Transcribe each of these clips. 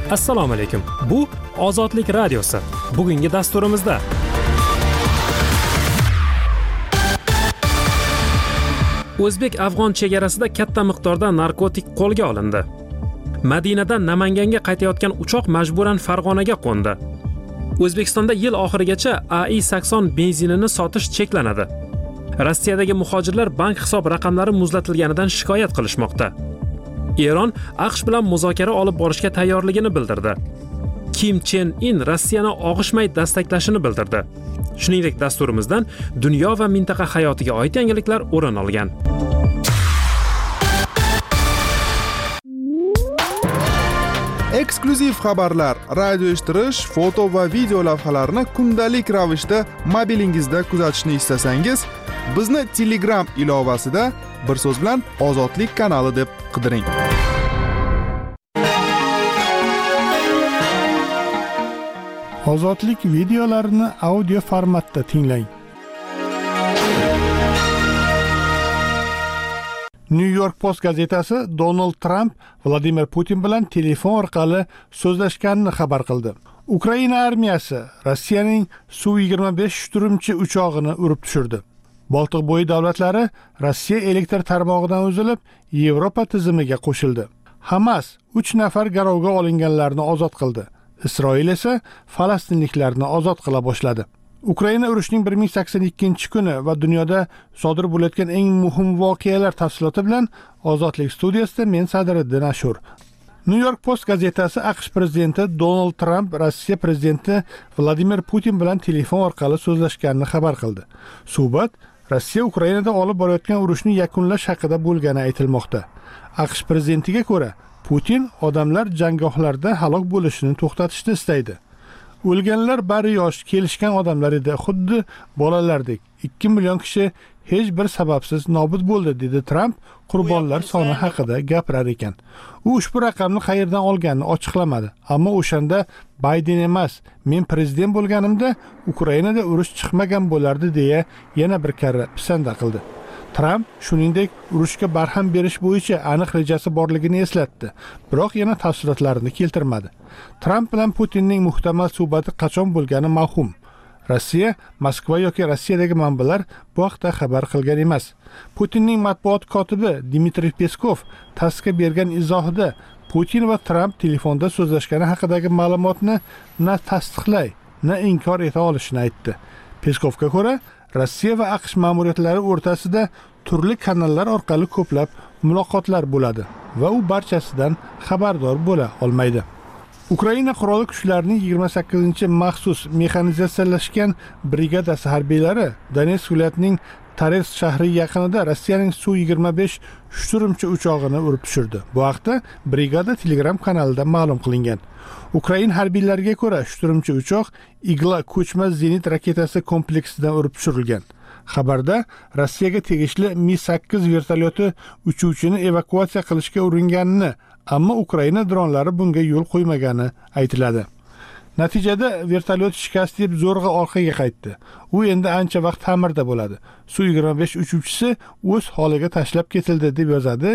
Assalomu alaykum. Bu Ozodlik radiosi. Bugungi dasturimizda O'zbek-afg'on chegarasida katta miqdorda narkotik qo'lga olindi. Madinadan Namanganga qaytayotgan uchoq majburan Farg'onaga qo'ndi. O'zbekistonda yil oxirigacha AI-80 benzinini sotish cheklanadi. Rossiyadagi muhojirlar bank hisob raqamlari muzlatilganidan shikoyat qilishmoqda. Eron AQSh bilan muzokara olib borishga tayyorligini bildirdi. Kim Chen In Rossiyani og'ishmay dastaklashini bildirdi. Shuningdek, dasturimizdan dunyo va mintaqa hayotiga oid yangiliklar o'rin olgan. Eksklyuziv xabarlar, radio eshittirish, foto va video lavhalarni kundalik ravishda mobilingizda kuzatishni istasangiz, bizni Telegram ilovasida bir so'z bilan Ozodlik kanali deb qidiring. Ozodlik videolarini audio formatda tinglang. New York Post gazetasi Donald Trump Vladimir Putin bilan telefon orqali so'zlashganini xabar qildi. Ukraina armiyasi Rossiyaning Su-25 shturmchi uchog'ini urib tushirdi. Boltiqbo'yi davlatlari Rossiya elektr tarmog'idan uzilib, Yevropa tizimiga qo'shildi. Hamas 3 nafar garovga olinganlarni ozod qildi. Isroil esa falastinliklarni ozod qila boshladi. Ukraina urushining 1082-kuni va dunyoda sodir bo'layotgan eng muhim voqealar tafsiloti bilan Ozodlik studiyasida men Sadriddin Ashur. New York Post gazetasi AQSh prezidenti Donald Trump Rossiya prezidenti Vladimir Putin bilan telefon orqali so'zlashganini xabar qildi. Suhbat Rossiya Ukrainada olib borayotgan urushni yakunlash haqida bo'lgani aytilmoqda. AQSh prezidentiga ko'ra, Putin odamlar janggohlarda halok bo'lishini to'xtatishni istaydi. O'lganlar bari yosh, kelishgan odamlar edi, xuddi bolalardek. 2 million kishi hech bir sababsiz nobud bo'ldi, dedi Trump qurbonlar soni haqida gapirar ekan. U ushbu raqamni qayerdan olganini ochiqlamadi, ammo o'shanda Bayden emas, men prezident bo'lganimda Ukrainada urush chiqmagan bo'lardi deya yana bir karra pisanda qildi. Trump shuningdek urushga barham berish bo'yicha aniq rejasi borligini eslatdi, biroq yana tafsilotlarini keltirmadi. Trump bilan Putinning muhtamal suhbati qachon bo'lgani mavhum. Rossiya, Moskva yoki Rossiyadagi manbalar bu haqda xabar qilgan emas. Putinning matbuot kotibi Dmitriy Peskov TASSga bergan izohida Putin va Trump telefonda so'zlashgani haqidagi ma'lumotni na tasdiqlay, na inkor eta olishini aytdi. Peskovga ko'ra, Rossiya va AQSh ma'muriyatlari o'rtasida turli kanallar orqali ko'plab muloqotlar bo'ladi va u barchasidan xabardor bo'la olmaydi. Ukraina qurolli kuchlarining 28-maxsus mexanizatsiyalashgan brigadasi harbiylari Donetsk viloyatining Tares shahri yaqinida Rossiyaning Su-25 shturmchi uchog'ini urib tushirdi. Bu haqda brigada Telegram kanalida ma'lum qilingan. Ukraina harbiylariga ko'ra, shturmchi uchoq Igla ko'chmas zenit raketasi kompleksidan urib tushirilgan. Xabarda Rossiyaga tegishli Mi-8 vertolyoti uchuvchini evakuatsiya qilishga uringanini, ammo Ukraina dronlari bunga yo'l qo'ymagani aytiladi. Natijada vertolyot shikast yeb zo'rg'a orqaga qaytdi. U endi ancha vaqt ta'mirda bo'ladi. Su-25 uchuvchisi o'z holiga tashlab ketildi, deb yozadi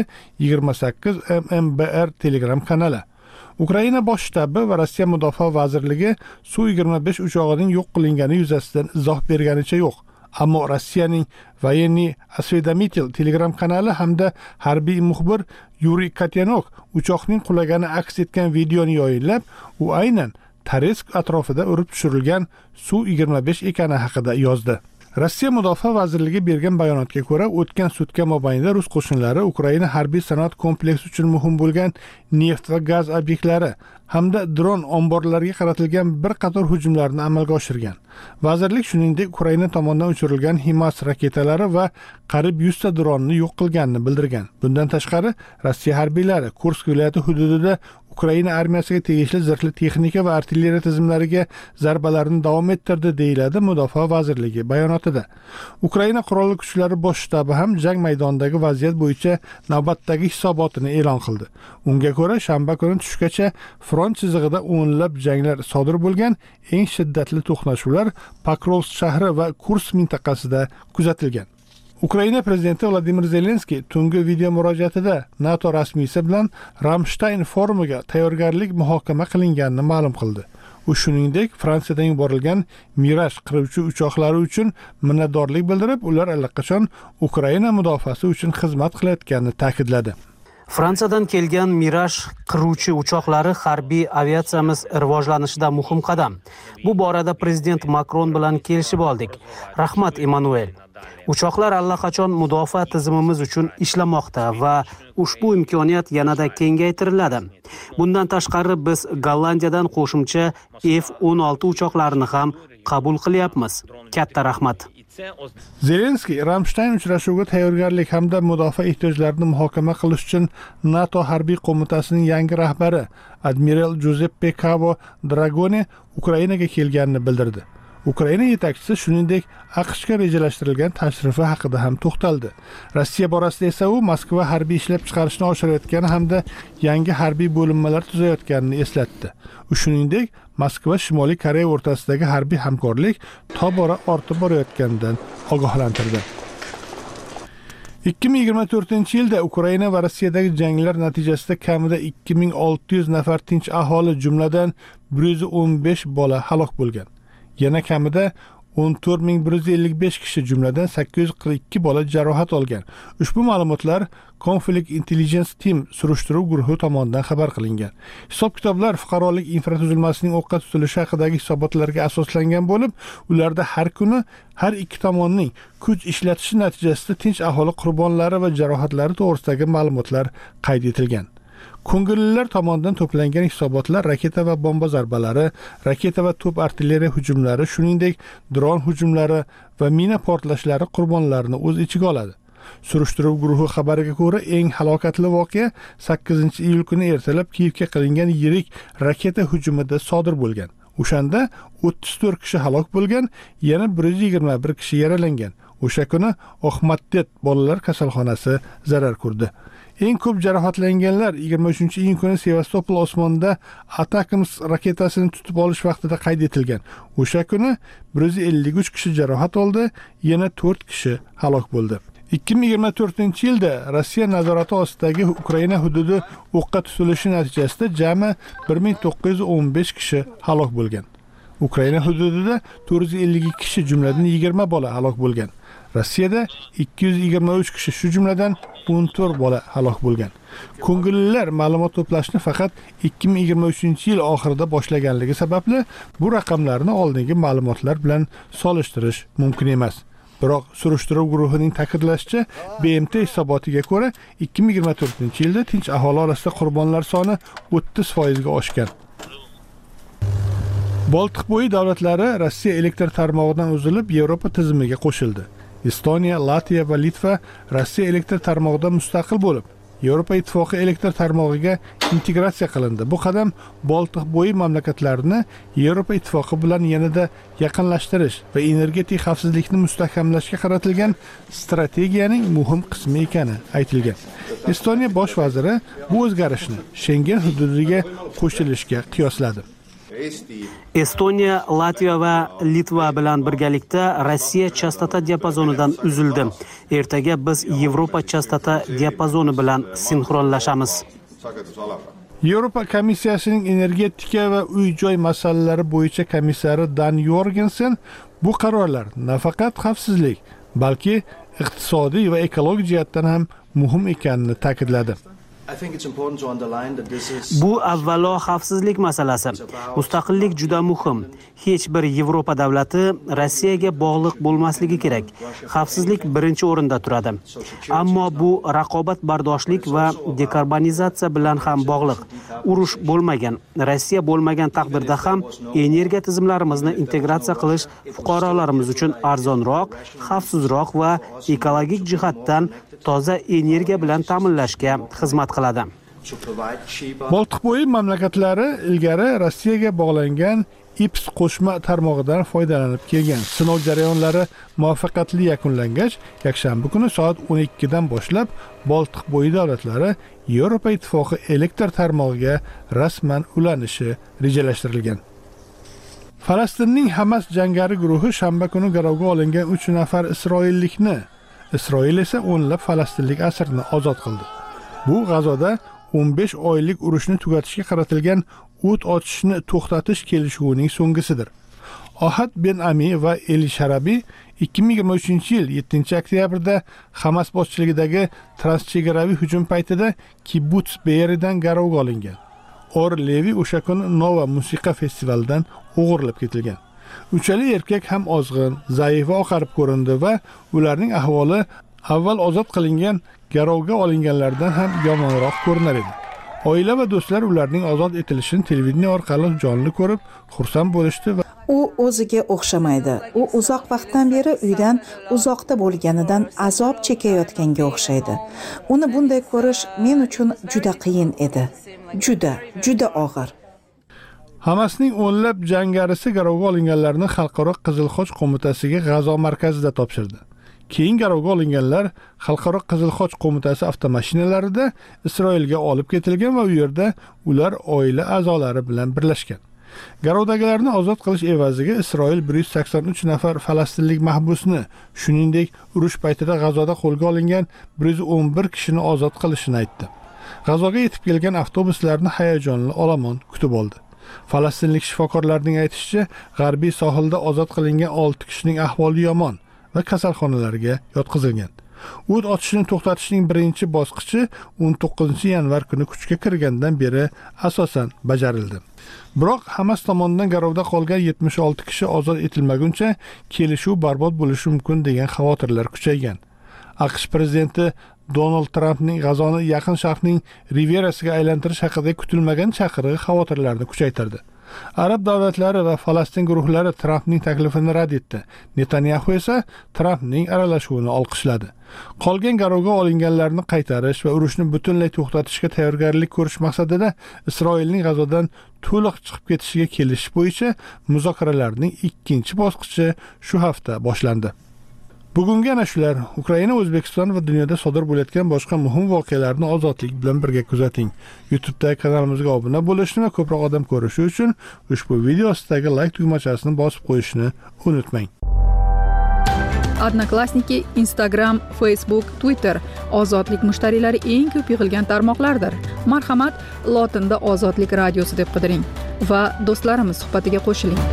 28 MMBR Telegram kanali. Ukraina bosh shtabi va Rossiya mudofaa vazirligi Su-25 uchog'ining yo'q qilingani yuzasidan izoh berganicha yo'q. Ammo Rossiyaning Voyenniy Osvedomitel Telegram kanali hamda harbiy muxbir Yuriy Katyanok uchoqning qulagani aks etgan videoni yoyinlab, u aynan Taresk atrofida urib tushirilgan Su-25 ekani haqida yozdi. Rossiya mudofaa vazirligi bergan bayonotga ko'ra, o'tgan sutka mobaynida rus qo'shinlari Ukraina harbiy sanoat kompleksi uchun muhim bo'lgan neft va gaz obyektlari hamda dron omborlariga qaratilgan bir qator hujumlarni amalga oshirgan. Vazirlik shuningdek Ukraina tomonidan uchirilgan HIMARS raketalari va qariyb 100 ta dronni yo'q qilganini bildirgan. Bundan tashqari, Rossiya harbiylari Kursk viloyati hududida Ukraina armiyasiga tegishli zirhli texnika va artilleriya tizimlariga zarbalarni davom ettirdi, deyiladi Mudofaa vazirligi bayonotida. Ukraina qurolli kuchlari bosh shtabi ham jang maydonidagi vaziyat bo'yicha navbatdagi hisobotini e'lon qildi. Unga ko'ra, shanba kuni tushgacha front chizig'ida o'nlab janglar sodir bo'lgan, eng shiddatli to'qnashuvlar Pokrovsk shahri va Kursk mintaqasida kuzatilgan. Ukraina prezidenti Vladimir Zelenskiy tungi video murojaatida NATO rasmiysi bilan Ramstein forumiga tayyorgarlik muhokama qilinganini ma'lum qildi. U shuningdek Fransiyadan yuborilgan Mirage qiruvchi uchoqlari uchun minnatdorlik bildirib, ular allaqachon Ukraina mudofaasi uchun xizmat qilayotganini ta'kidladi. Fransiyadan kelgan Mirage qiruvchi uchoqlari harbiy aviatsiyamiz rivojlanishida muhim qadam. Bu borada prezident Makron bilan kelishib oldik. Rahmat Emmanuel. Uchoqlar allaqachon mudofaa tizimimiz uchun ishlamoqda va ushbu imkoniyat yanada kengaytiriladi. Bundan tashqari biz Gollandiyadan qo'shimcha F-16 uchoqlarini ham qabul qilyapmiz. Katta rahmat. Zelenskiy Ramstein uchrashuviga tayyorgarlik hamda mudofaa ehtiyojlarini muhokama qilish uchun NATO harbiy qo'mitasining yangi rahbari admiral Giuseppe Cavo Dragone Ukrainaga kelganini bildirdi. Ukraina yetakchisi shuningdek AQShga rejalashtirilgan tashrifi haqida ham to'xtaldi. Rossiya borasida esa u Moskva harbiy ishlab chiqarishni oshirayotgani hamda yangi harbiy bo'linmalar tuzayotganini eslatdi. U shuningdek Moskva Shimoliy Koreya o'rtasidagi harbiy hamkorlik tobora ortib borayotganidan ogohlantirdi. 2024-yilda Ukraina va Rossiyadagi janglar natijasida kamida 2600 nafar tinch aholi, jumladan 115 bola halok bo'lgan. Yana kamida 14155 kishi, jumladan 842 bola jarohat olgan. Ushbu ma'lumotlar Conflict Intelligence Team surishtiruv guruhi tomonidan xabar qilingan. Hisob-kitoblar fuqarolik infratuzilmasining o'qqa tutilishi haqidagi hisobotlarga asoslangan bo'lib, ularda har kuni har ikki tomonning kuch ishlatishi natijasida tinch aholi qurbonlari va jarohatlari to'g'risidagi ma'lumotlar qayd etilgan. Ko'ngillilar tomonidan to'plangan hisobotlar raketa va bomba zarbalari, raketa va to'p artilleriya hujumlari, shuningdek dron hujumlari va mina portlashlari qurbonlarini o'z ichiga oladi. Surishtiruv guruhi xabariga ko'ra, eng halokatli voqea 8-iyul kuni ertalab Kiyevga qilingan yirik raketa hujumida sodir bo'lgan. O'shanda 34 kishi halok bo'lgan, yana 121 kishi yaralangan. O'sha kuni Oxmatdet bolalar kasalxonasi zarar ko'rdi. Eng ko'p jarohatlanganlar 23-iyun kuni Sevastopol osmonida Atakams raketasini tutib olish vaqtida qayd etilgan. O'sha kuni 153 kishi jarohat oldi, yana 4 kishi halok bo'ldi. 2024-yilda Rossiya nazorati ostidagi Ukraina hududi o'qqa tutilishi natijasida jami 1915 kishi halok bo'lgan. Ukraina hududida 452 kishi, jumladan 20 bola halok bo'lgan. Rossiyada 223 kishi, shu jumladan 14 bola halok bo'lgan. Ko'ngillilar ma'lumot to'plashni faqat 2023-yil oxirida boshlaganligi sababli bu raqamlarni oldingi ma'lumotlar bilan solishtirish mumkin emas. Biroq surishtiruv guruhining ta'kidlashicha, BMT hisobotiga ko'ra 2024-yilda tinch aholi orasida qurbonlar soni 30% ga oshgan. Boltiqbo'yi davlatlari Rossiya elektr tarmog'idan uzilib, Yevropa tizimiga qo'shildi. Estoniya, Latviya va Litva Rossiya elektr tarmog'idan mustaqil bo'lib, Yevropa ittifoqi elektr tarmog'iga integratsiya qilindi. Bu qadam Boltiqbo'yi mamlakatlarini Yevropa ittifoqi bilan yanada yaqinlashtirish va energetik xavfsizlikni mustahkamlashga qaratilgan strategiyaning muhim qismi ekani aytilgan. Estoniya bosh vaziri bu o'zgarishni Schengen hududiga qo'shilishga qiyosladi. Estoniya, Latviya va Litva bilan birgalikda Rossiya chastota diapazonidan uzildi. Ertaga biz Yevropa chastota diapazoni bilan sinxronlashamiz. Yevropa komissiyasining energetika va uy-joy masalalari bo'yicha komissari Dan Jorgensen bu qarorlar nafaqat xavfsizlik, balki iqtisodiy va ekologik jihatdan ham muhim ekanini ta'kidladi. Bu avvalo xavfsizlik masalasi. Mustaqillik juda muhim. Hech bir Yevropa davlati Rossiyaga bog'liq bo'lmasligi kerak. Xavfsizlik birinchi o'rinda turadi. Ammo bu raqobatbardoshlik va dekarbonizatsiya bilan ham bog'liq. Urush bo'lmagan, Rossiya bo'lmagan taqdirda ham energiya tizimlarimizni integratsiya qilish fuqarolarimiz uchun arzonroq, xavfsizroq va ekologik jihatdan toza energiya bilan ta'minlashga xizmat qiladi. Boltiqbo'yi mamlakatlari ilgari Rossiyaga bog'langan IPS qo'shma tarmog'idan foydalanib kelgan. Sinov jarayonlari muvaffaqiyatli yakunlangach, yakshanba kuni soat 12 dan boshlab Boltiqbo'yi davlatlari Yevropa ittifoqi elektr tarmog'iga rasman ulanishi rejalashtirilgan. Falastinning Hamas jangari guruhi shanba kuni garovga olingan 3 nafar isroillikni Isroil esa o'nlab falastinlik asirni ozod qildi. Bu G'azoda 15 oylik urushni tugatishga qaratilgan o't ochishni to'xtatish kelishuvining so'nggisidir. Ohad Ben Ami va Eli Sharabi 2023-yil 7-oktyabrda Hamas boshchiligidagi transchegaraviy hujum paytida Kibbutz Be'eridan garovga olingan. Or Levi o'sha kuni Nova musiqa festivalidan o'g'irlab ketilgan. Uchala erkak ham ozg'in, zaif va oqarib ko'rindi va ularning ahvoli avval ozod qilingan garovga olinganlardan ham yomonroq ko'rinar edi. Oila va do'stlar ularning ozod etilishini televideniya orqali jonli ko'rib, xursand bo'lishdi va u o'ziga o'xshamaydi. U uzoq vaqtdan beri uydan uzoqda bo'lganidan azob chekayotganga o'xshaydi. Uni bunday ko'rish men uchun juda qiyin edi. Juda og'ir. Hamasning o'nlab jangarisi garovga olinganlarni Xalqaro Qizil Xoch qo'mitasiga G'azo markazida topshirdi. Keyin garovga olinganlar Xalqaro Qizil Xoch qo'mitasi avtomashinalarida Isroilga olib ketilgan va u yerda ular oila a'zolari bilan birlashgan. Garovdagilarni ozod qilish evaziga Isroil 183 nafar falastinlik mahbusni, shuningdek urush paytida G'azoda qo'lga olingan 111 kishini ozod qilishini aytdi. G'azoga yetib kelgan avtobuslarni hayajonli olomon kutib oldi. Falastinlik shifokorlarning aytishicha, g'arbiy sohilda ozod qilingan 6 kishining ahvoli yomon va kasalxonalarga yotqizilgan. O't ochishni to'xtatishning birinchi bosqichi 19-yanvar kuni kuchga kirgandan beri asosan bajarildi. Biroq Hamas tomonidan garovda qolgan 76 kishi ozod etilmaguncha kelishuv barbod bo'lishi mumkin degan xavotirlar kuchaygan. AQSh prezidenti Donald Trampning G'azoni Yaqin Sharqning Riverasiga aylantirish haqida kutilmagan chaqirig'i xavotirlarni kuchaytirdi. Arab davlatlari va Falastin guruhlari Trampning taklifini rad etdi. Netanyahu esa Trampning aralashuvini olqishladi. Qolgan garovga olinganlarni qaytarish va urushni butunlay to'xtatishga tayyorgarlik ko'rish maqsadida Isroilning G'azodan to'liq chiqib ketishiga kelishish bo'yicha muzokaralarning ikkinchi bosqichi shu hafta boshlandi. Bugungi ana shular. Ukraina, O'zbekiston va dunyoda sodir bo'layotgan boshqa muhim voqealarni ozodlik bilan birga kuzating. YouTube'dagi kanalimizga obuna bo'lishni va ko'proq odam ko'rishi uchun ushbu video ostidagi like tugmachasini bosib qo'yishni unutmang. Odnoklassniki, Instagram, Facebook, Twitter ozodlik mushtariylari eng ko'p yig'ilgan tarmoqlardir. Marhamat, lotinda Ozodlik radiosi deb qidiring va do'stlarimiz suhbatiga qo'shiling.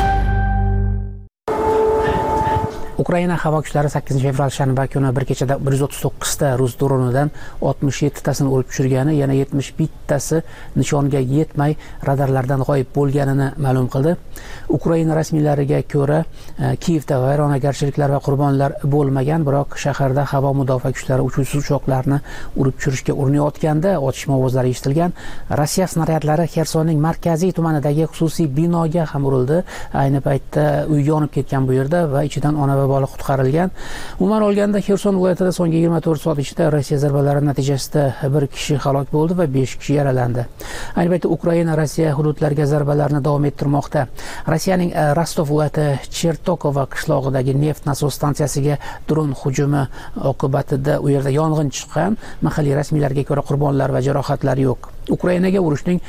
Ukraina havo kuchlari 8-fevral shanba kuni bir kechada 139 ta rus dronidan 67 tasini urib tushirgani, yana 71 tasi nishonga yetmay radarlardan g'oyib bo'lganini ma'lum qildi. Ukraina rasmiylariga ko'ra, Kiyevda vayronagarchiliklar va qurbonlar bo'lmagan, biroq shaharda havo mudofaa kuchlari uchuvchi uchoqlarni urib tushirishga urinayotganda otishma ovozlari eshitilgan. Rossiya snaryadlari Xersonning markaziy tumanidagi xususiy binoga ham urildi. Ayni paytda uy yonib ketgan bu yerda va ichidan ona va bola qutqarilgan. Umuman olganda Xerson viloyatida so'nggi 24 soat ichida Rossiya zarbalari natijasida 1 kishi halok bo'ldi va 5 kishi yaralandi. Ayni paytda Ukraina Rossiya hududlariga zarbalarni davom ettirmoqda. Rossiyaning Rostov viloyati Chertokova qishlog'idagi neft nasos stansiyasiga dron hujumi oqibatida u yerda yong'in chiqqan. Mahalliy rasmiylarga ko'ra qurbonlar va jarohatlar yo'q. Ukrainaga urushning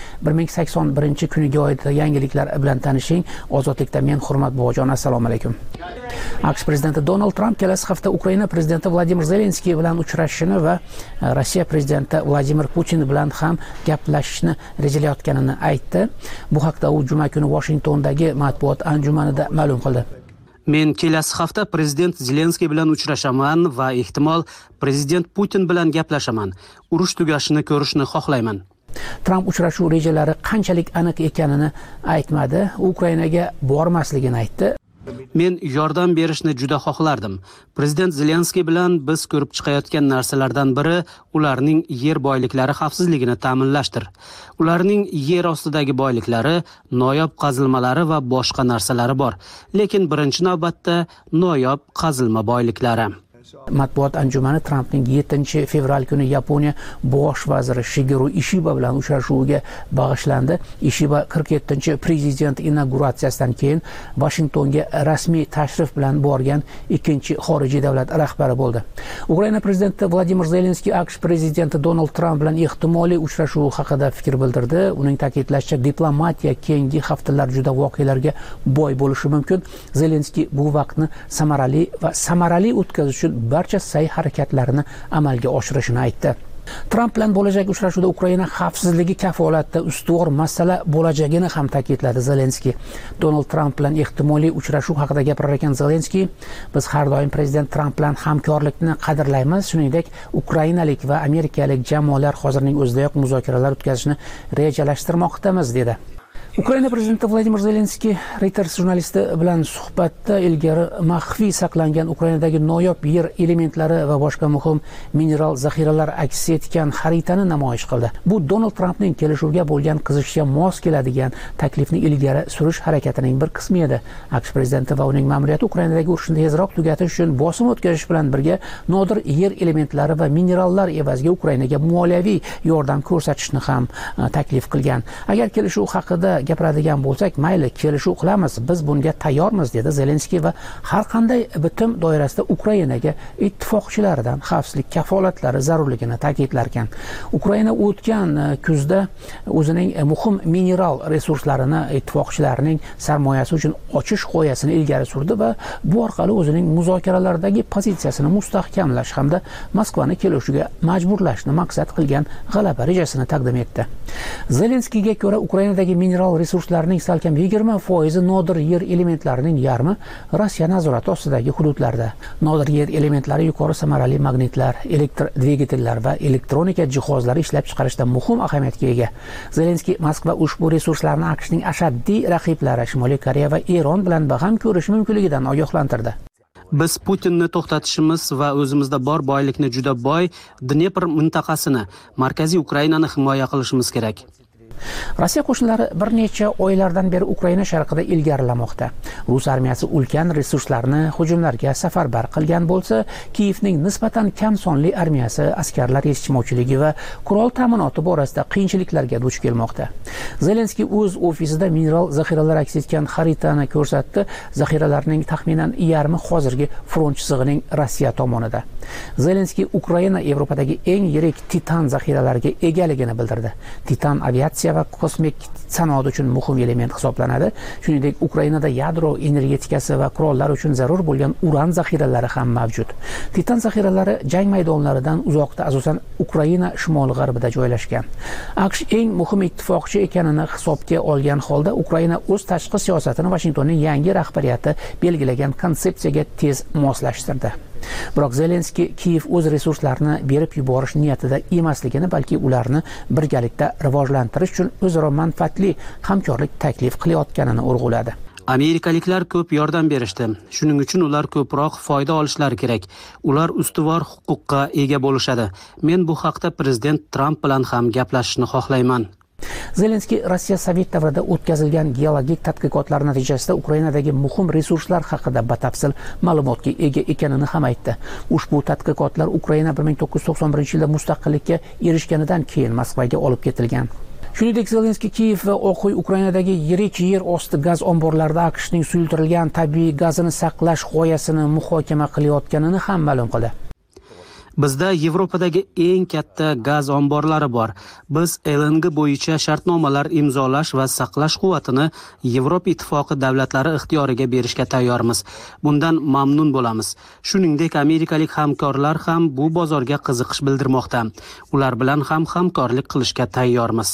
1081-kuniga oid yangiliklar bilan tanishing. Ozodlikda men Hurmat bobojon, assalomu alaykum. AQSh prezidenti Donald Tramp kelasi hafta Ukraina prezidenti Vladimir Zelenskiy bilan uchrashishini va Rossiya prezidenti Vladimir Putin bilan ham gaplashishni rejalayotganini aytdi. Bu haqda u juma kuni Washingtondagi matbuot anjumanida ma'lum qildi. Men kelasi hafta prezident Zelenskiy bilan uchrashaman va ehtimol prezident Putin bilan gaplashaman. Urush tugashini ko'rishni xohlayman. Tramp uchrashuv rejalari qanchalik aniq ekanini aytmadi. Ukrainaga bormasligini aytdi. Men yordam berishni juda xohlardim. Prezident Zelenskiy bilan biz ko'rib chiqayotgan narsalardan biri ularning yer boyliklari xavfsizligini ta'minlashdir. Ularning yer ostidagi boyliklari, noyob qazilmalari va boshqa narsalari bor. Lekin birinchi navbatda noyob qazilma boyliklari. Matbuot anjumani Trampning 7-fevral kuni Yaponiya bosh vaziri Shigeru Ishiba bilan uchrashuviga bag'ishlandi. Ishiba 47-prezident inauguratsiyasidan keyin Washingtonga rasmiy tashrif bilan borgan ikkinchi xorijiy davlat rahbari bo'ldi. Ukraina prezidenti Vladimir Zelenskiy AQSh prezidenti Donald Tramp bilan ehtimoliy uchrashuv haqida fikr bildirdi. Uning ta'kidlashicha, diplomatiya keyingi haftalar juda voqealarga boy bo'lishi mumkin. Zelenskiy bu vaqtni samarali o'tkazish uchun barcha sa'y-harakatlarini amalga oshirishini aytdi. Tramp bilan bo'lajak uchrashuvda Ukraina xavfsizligi kafolatda ustuvor masala bo'lajagini ham ta'kidladi Zelenskiy. Donald Tramp bilan ehtimoliy uchrashuv haqida gapirar ekan Zelenskiy, biz har doim prezident Tramp bilan hamkorlikni qadrlaymiz, shuningdek ukrainalik va amerikalik jamoalar hozirning o'zidayoq muzokaralar o'tkazishni rejalashtirmoqdamiz dedi. Ukraina prezidenti Vladimir Zelenskiy Reuters jurnalisti bilan suhbatda ilgari maxfiy saqlangan Ukrainadagi noyob yer elementlari va boshqa muhim mineral zaxiralar aks etgan xaritani namoyish qildi. Bu Donald Trampning kelishuvga bo'lgan qiziqishga mos keladigan taklifni ilgari surish harakatining bir qismi edi. AQSh prezidenti va uning ma'muriyati Ukrainadagi urushni tezroq tugatish uchun bosim o'tkazish bilan birga nodir yer elementlari va minerallar evaziga Ukrainaga moliyaviy yordam ko'rsatishni ham taklif qilgan. Agar kelishuv haqida gapiradigan bo'lsak, mayli, kelishuv qilamiz, biz bunga tayyormiz dedi Zelenskiy va har qanday bitim doirasida Ukrainaga ittifoqchilaridan xavfsizlik kafolatlari zarurligini ta'kidlarkan. Ukraina o'tgan kuzda o'zining muhim mineral resurslarini ittifoqchilarining sarmoyasi uchun ochish g'oyasini ilgari surdi va bu orqali o'zining muzokaralardagi pozitsiyasini mustahkamlash hamda Moskvani kelishuvga majburlashni maqsad qilgan g'alaba rejasini taqdim etdi. Zelenskiyga ko'ra Ukrainadagi mineral resurslarning salkam 20% nodir yer elementlarining yarmi Rossiya nazorati ostidagi hududlarda. Nodir yer elementlari yuqori samarali magnitlar, elektr dvigatellar va elektronika jihozlari ishlab chiqarishda muhim ahamiyatga ega. Zelenskiy Moskva ushbu resurslarni AQShning ashaddiy raqiblari Shimoliy Koreya va Eron bilan baham ko'rish mumkinligidan ogohlantirdi. Biz Putinni to'xtatishimiz va o'zimizda bor boylikni juda boy Dnepr mintaqasini, markaziy Ukrainani himoya qilishimiz kerak. Rossiya qo'shinlari bir necha oylardan beri Ukraina sharqida ilgarilamoqda. Rus armiyasi ulkan resurslarni hujumlarga safarbar qilgan bo'lsa, Kiyevning nisbatan kam sonli armiyasi askarlar yetishmovchiligi va qurol ta'minoti borasida qiyinchiliklarga duch kelmoqda. Zelenskiy o'z ofisida mineral zaxiralar aks etgan xaritani ko'rsatdi. Zaxiralarning taxminan yarmi hozirgi front chizig'ining Rossiya tomonida. Zelenskiy Ukraina Yevropadagi eng yirik titan zaxiralariga egaligini bildirdi. Titan aviatsiya va kosmik sanoat uchun muhim element hisoblanadi. Shuningdek, Ukrainada yadro energetikasi va qurollar uchun zarur bo'lgan uran zaxiralari ham mavjud. Titan zaxiralari jang maydonlaridan uzoqda, asosan Ukraina shimol-g'arbida joylashgan. AQSh eng muhim ittifoqchi ekanini hisobga olgan holda Ukraina o'z tashqi siyosatini Vashingtonning yangi rahbariyati belgilagan konsepsiyaga tez moslashtirdi. Biroq Zelenskiy Kiyev o'z resurslarini berib yuborish niyatida emasligini, balki ularni birgalikda rivojlantirish uchun o'zaro manfaatli hamkorlik taklif qilayotganini urg'uladi. Amerikaliklar ko'p yordam berishdi. Shuning uchun ular ko'proq foyda olishlari kerak. Ular ustuvor huquqqa ega bo'lishadi. Men bu haqda prezident Tramp bilan ham gaplashishni xohlayman. Zelenskiy Rossiya Sovet davrida o'tkazilgan geologik tadqiqotlar natijasida Ukrainadagi muhim resurslar haqida batafsil ma'lumotga ega ekanini ham aytdi. Ushbu tadqiqotlar Ukraina 1991-yilda mustaqillikka erishganidan keyin Moskvaga olib ketilgan. Shuningdek, Zelenskiy Kiyev va Oq uy Ukrainadagi yirik yer osti gaz omborlarida AQShning suyultirilgan tabiiy gazini saqlash g'oyasini muhokama qilayotganini ham ma'lum qildi. Bizda Yevropadagi eng katta gaz omborlari bor. Biz LNG bo'yicha shartnomalar imzolash va saqlash quvvatini Yevropa ittifoqi davlatlari ixtiyoriga berishga tayyormiz. Bundan mamnun bo'lamiz. Shuningdek, amerikalik hamkorlar ham bu bozorga qiziqish bildirmoqda. Ular bilan ham hamkorlik qilishga tayyormiz.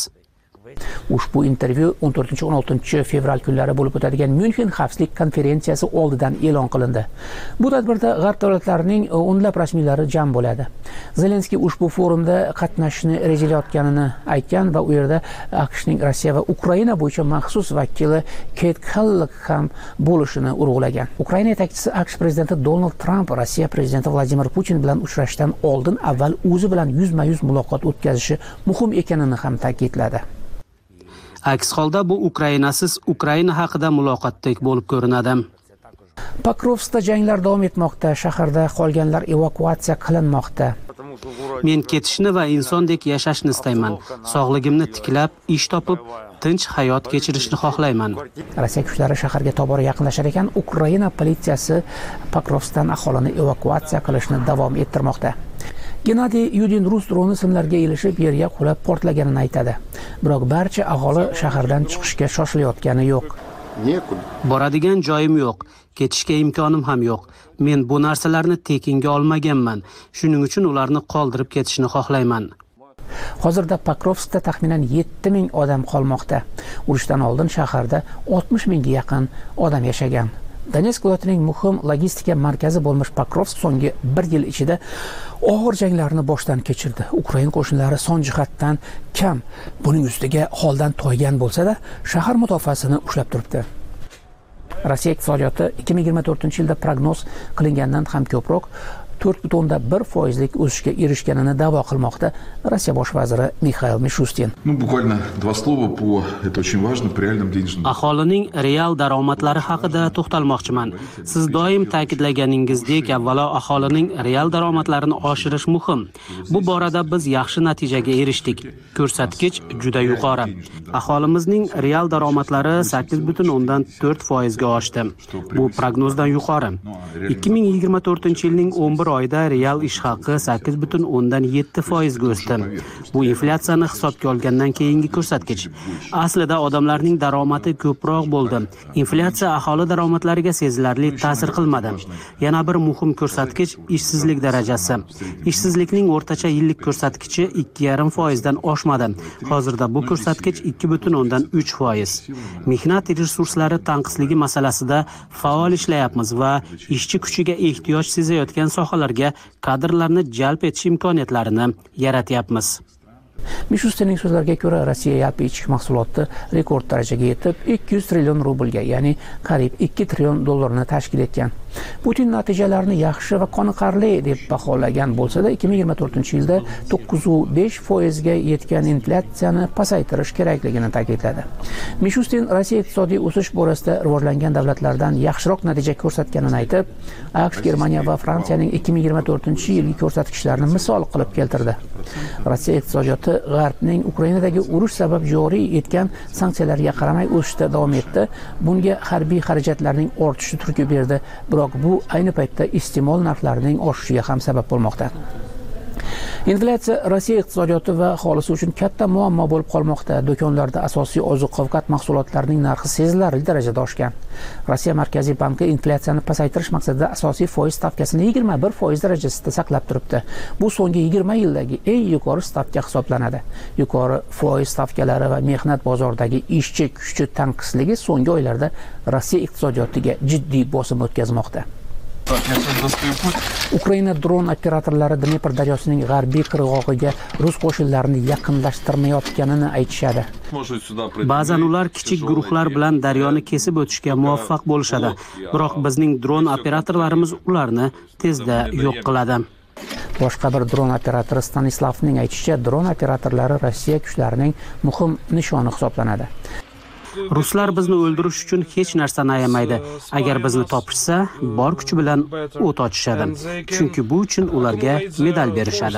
Ushbu intervyu 14-16 fevral kunlari bo'lib o'tadigan Myunxen xavfsizlik konferensiyasi oldidan e'lon qilindi. Bu tadbirda g'arb davlatlarining o'nlab rasmiylari jam bo'ladi. Zelenskiy ushbu forumda qatnashishni rejalayotganini aytgan va u yerda AQShning Rossiya va Ukraina bo'yicha maxsus vakili Kate Kellogg ham bo'lishini urg'ulagan. Ukraina yetakchisi AQSh prezidenti Donald Tramp Rossiya prezidenti Vladimir Putin bilan uchrashishdan oldin avval o'zi bilan yuzma-yuz muloqot o'tkazishi muhim ekanini ham ta'kidladi. Aks holda bu Ukrainasiz Ukraina haqida muloqotdek bo'lib ko'rinadi. Pokrovskda janglar davom etmoqda, shaharda qolganlar evakuatsiya qilinmoqda. Men ketishni va insondek yashashni istayman. Sog'ligimni tiklab, ish topib, tinch hayot kechirishni xohlayman. Rossiya kuchlari shaharga tobora yaqinlashar ekan, Ukraina politsiyasi Pokrovskdan aholini evakuatsiya qilishni davom ettirmoqda. Gennadiy Yudin rus droni simlarga ilishib yerga qulab portlaganini aytadi. Biroq barcha aholi shahardan chiqishga shoshilayotgani yo'q. Boradigan joyim yo'q, ketishga imkonim ham yo'q. Men bu narsalarni tekinga olmaganman. Shuning uchun ularni qoldirib ketishni xohlayman. Hozirda Pokrovskda taxminan 7000 odam qolmoqda. Urushdan oldin shaharda 60 mingga yaqin odam yashagan. Donetsk viloyatining muhim logistika markazi bo'lmish Pokrovsk so'nggi 1 yil ichida og'ir janglarni boshdan kechirdi. Ukraina qo'shinlari son jihatdan kam, buning ustiga holdan toygan bo'lsa-da, shahar mudofaasini ushlab turibdi. Rossiya iqtisodiyoti 2024-yilda prognoz qilingandan ham ko'proq 4,1% o'sishga erishganini da'vo qilmoqda Rossiya bosh vaziri Mixail Mishustin. Буквально два слова по это очень важно по реальным денежным. Aholining real daromadlari haqida to'xtalmoqchiman. Siz doim ta'kidlaganingizdek, avvalo aholining real daromadlarini oshirish muhim. Bu borada biz yaxshi natijaga erishdik. Ko'rsatkich juda yuqori. Aholimizning real daromadlari 8,4% ga oshdi. Bu prognozdan yuqori. 2024-yilning 11 oyda real ish haqi 8,7% ga o'sdi. Bu inflyatsiyani hisobga olgandan keyingi ko'rsatkich. Aslida odamlarning daromadi ko'proq bo'ldi. Inflyatsiya aholi daromadlariga sezilarli ta'sir qilmadi. Yana bir muhim ko'rsatkich ishsizlik darajasi. Ishsizlikning o'rtacha yillik ko'rsatkichi 2,5% dan oshmadi. Hozirda bu ko'rsatkich 2,3%. Mehnat resurslari tanqisligi masalasida faol ishlayapmiz va ishchi kuchiga ehtiyoj sezayotgan sohalarga kadrlarni jalb etish imkoniyatlarini yaratyapmiz. Mishustinning so'zlariga ko'ra, Rossiya yalpi ichki mahsuloti rekord darajaga yetib 200 trillion rublga, ya'ni qariyb 2 trillion dollarni tashkil etgan. Putin natijalarini yaxshi va qoniqarli deb baholagan bo'lsa-da, 2024-yilda 9,5% ga yetgan inflyatsiyani pasaytirish kerakligini ta'kidladi. Mishustin Rossiya iqtisodiy o'sish borasida rivojlangan davlatlardan yaxshiroq natija ko'rsatganini aytib, AQSh, Germaniya va Fransiyaning 2024-yilgi ko'rsatkichlarini misol qilib keltirdi. Rossiya iqtisodiyoti G'arbning Ukrainadagi urush sabab joriy etgan sanksiyalarga qaramay o'sishda davom etdi. Bunga harbiy xarajatlarning ortishi turtki berdi, biroq bu ayni paytda iste'mol narxlarining oshishiga ham sabab bo'lmoqda. Inflyatsiya Rossiya iqtisodiyoti va aholisi uchun katta muammo bo'lib qolmoqda. Do'konlarda asosiy oziq-ovqat mahsulotlarining narxi sezilarli darajada oshgan. Rossiya Markaziy banki inflyatsiyani pasaytirish maqsadida asosiy foiz stavkasini 21% darajasida saqlab turibdi. Bu so'nggi 20 yildagi eng yuqori stavka hisoblanadi. Yuqori foiz stavkalari va mehnat bozoridagi ishchi kuchi tanqisligi so'nggi oylarda Rossiya iqtisodiyotiga jiddiy bosim o'tkazmoqda. Ukraina dron operatorlari Dnepr daryosining g'arbiy qirg'og'iga rus qo'shinlarini yaqinlashtirmayotganini aytishadi. Ba'zan ular kichik guruhlar bilan daryoni kesib o'tishga muvaffaq bo'lishadi, biroq bizning dron operatorlarimiz ularni tezda yo'q qiladi. Boshqa bir dron operatori Stanislavning aytishicha, dron operatorlari Rossiya kuchlarining muhim nishoni hisoblanadi. Ruslar bizni o'ldirish uchun hech narsani ayamaydi. Agar bizni topishsa, bor kuchi bilan o't ochishadi. Chunki bu uchun ularga medal berishadi.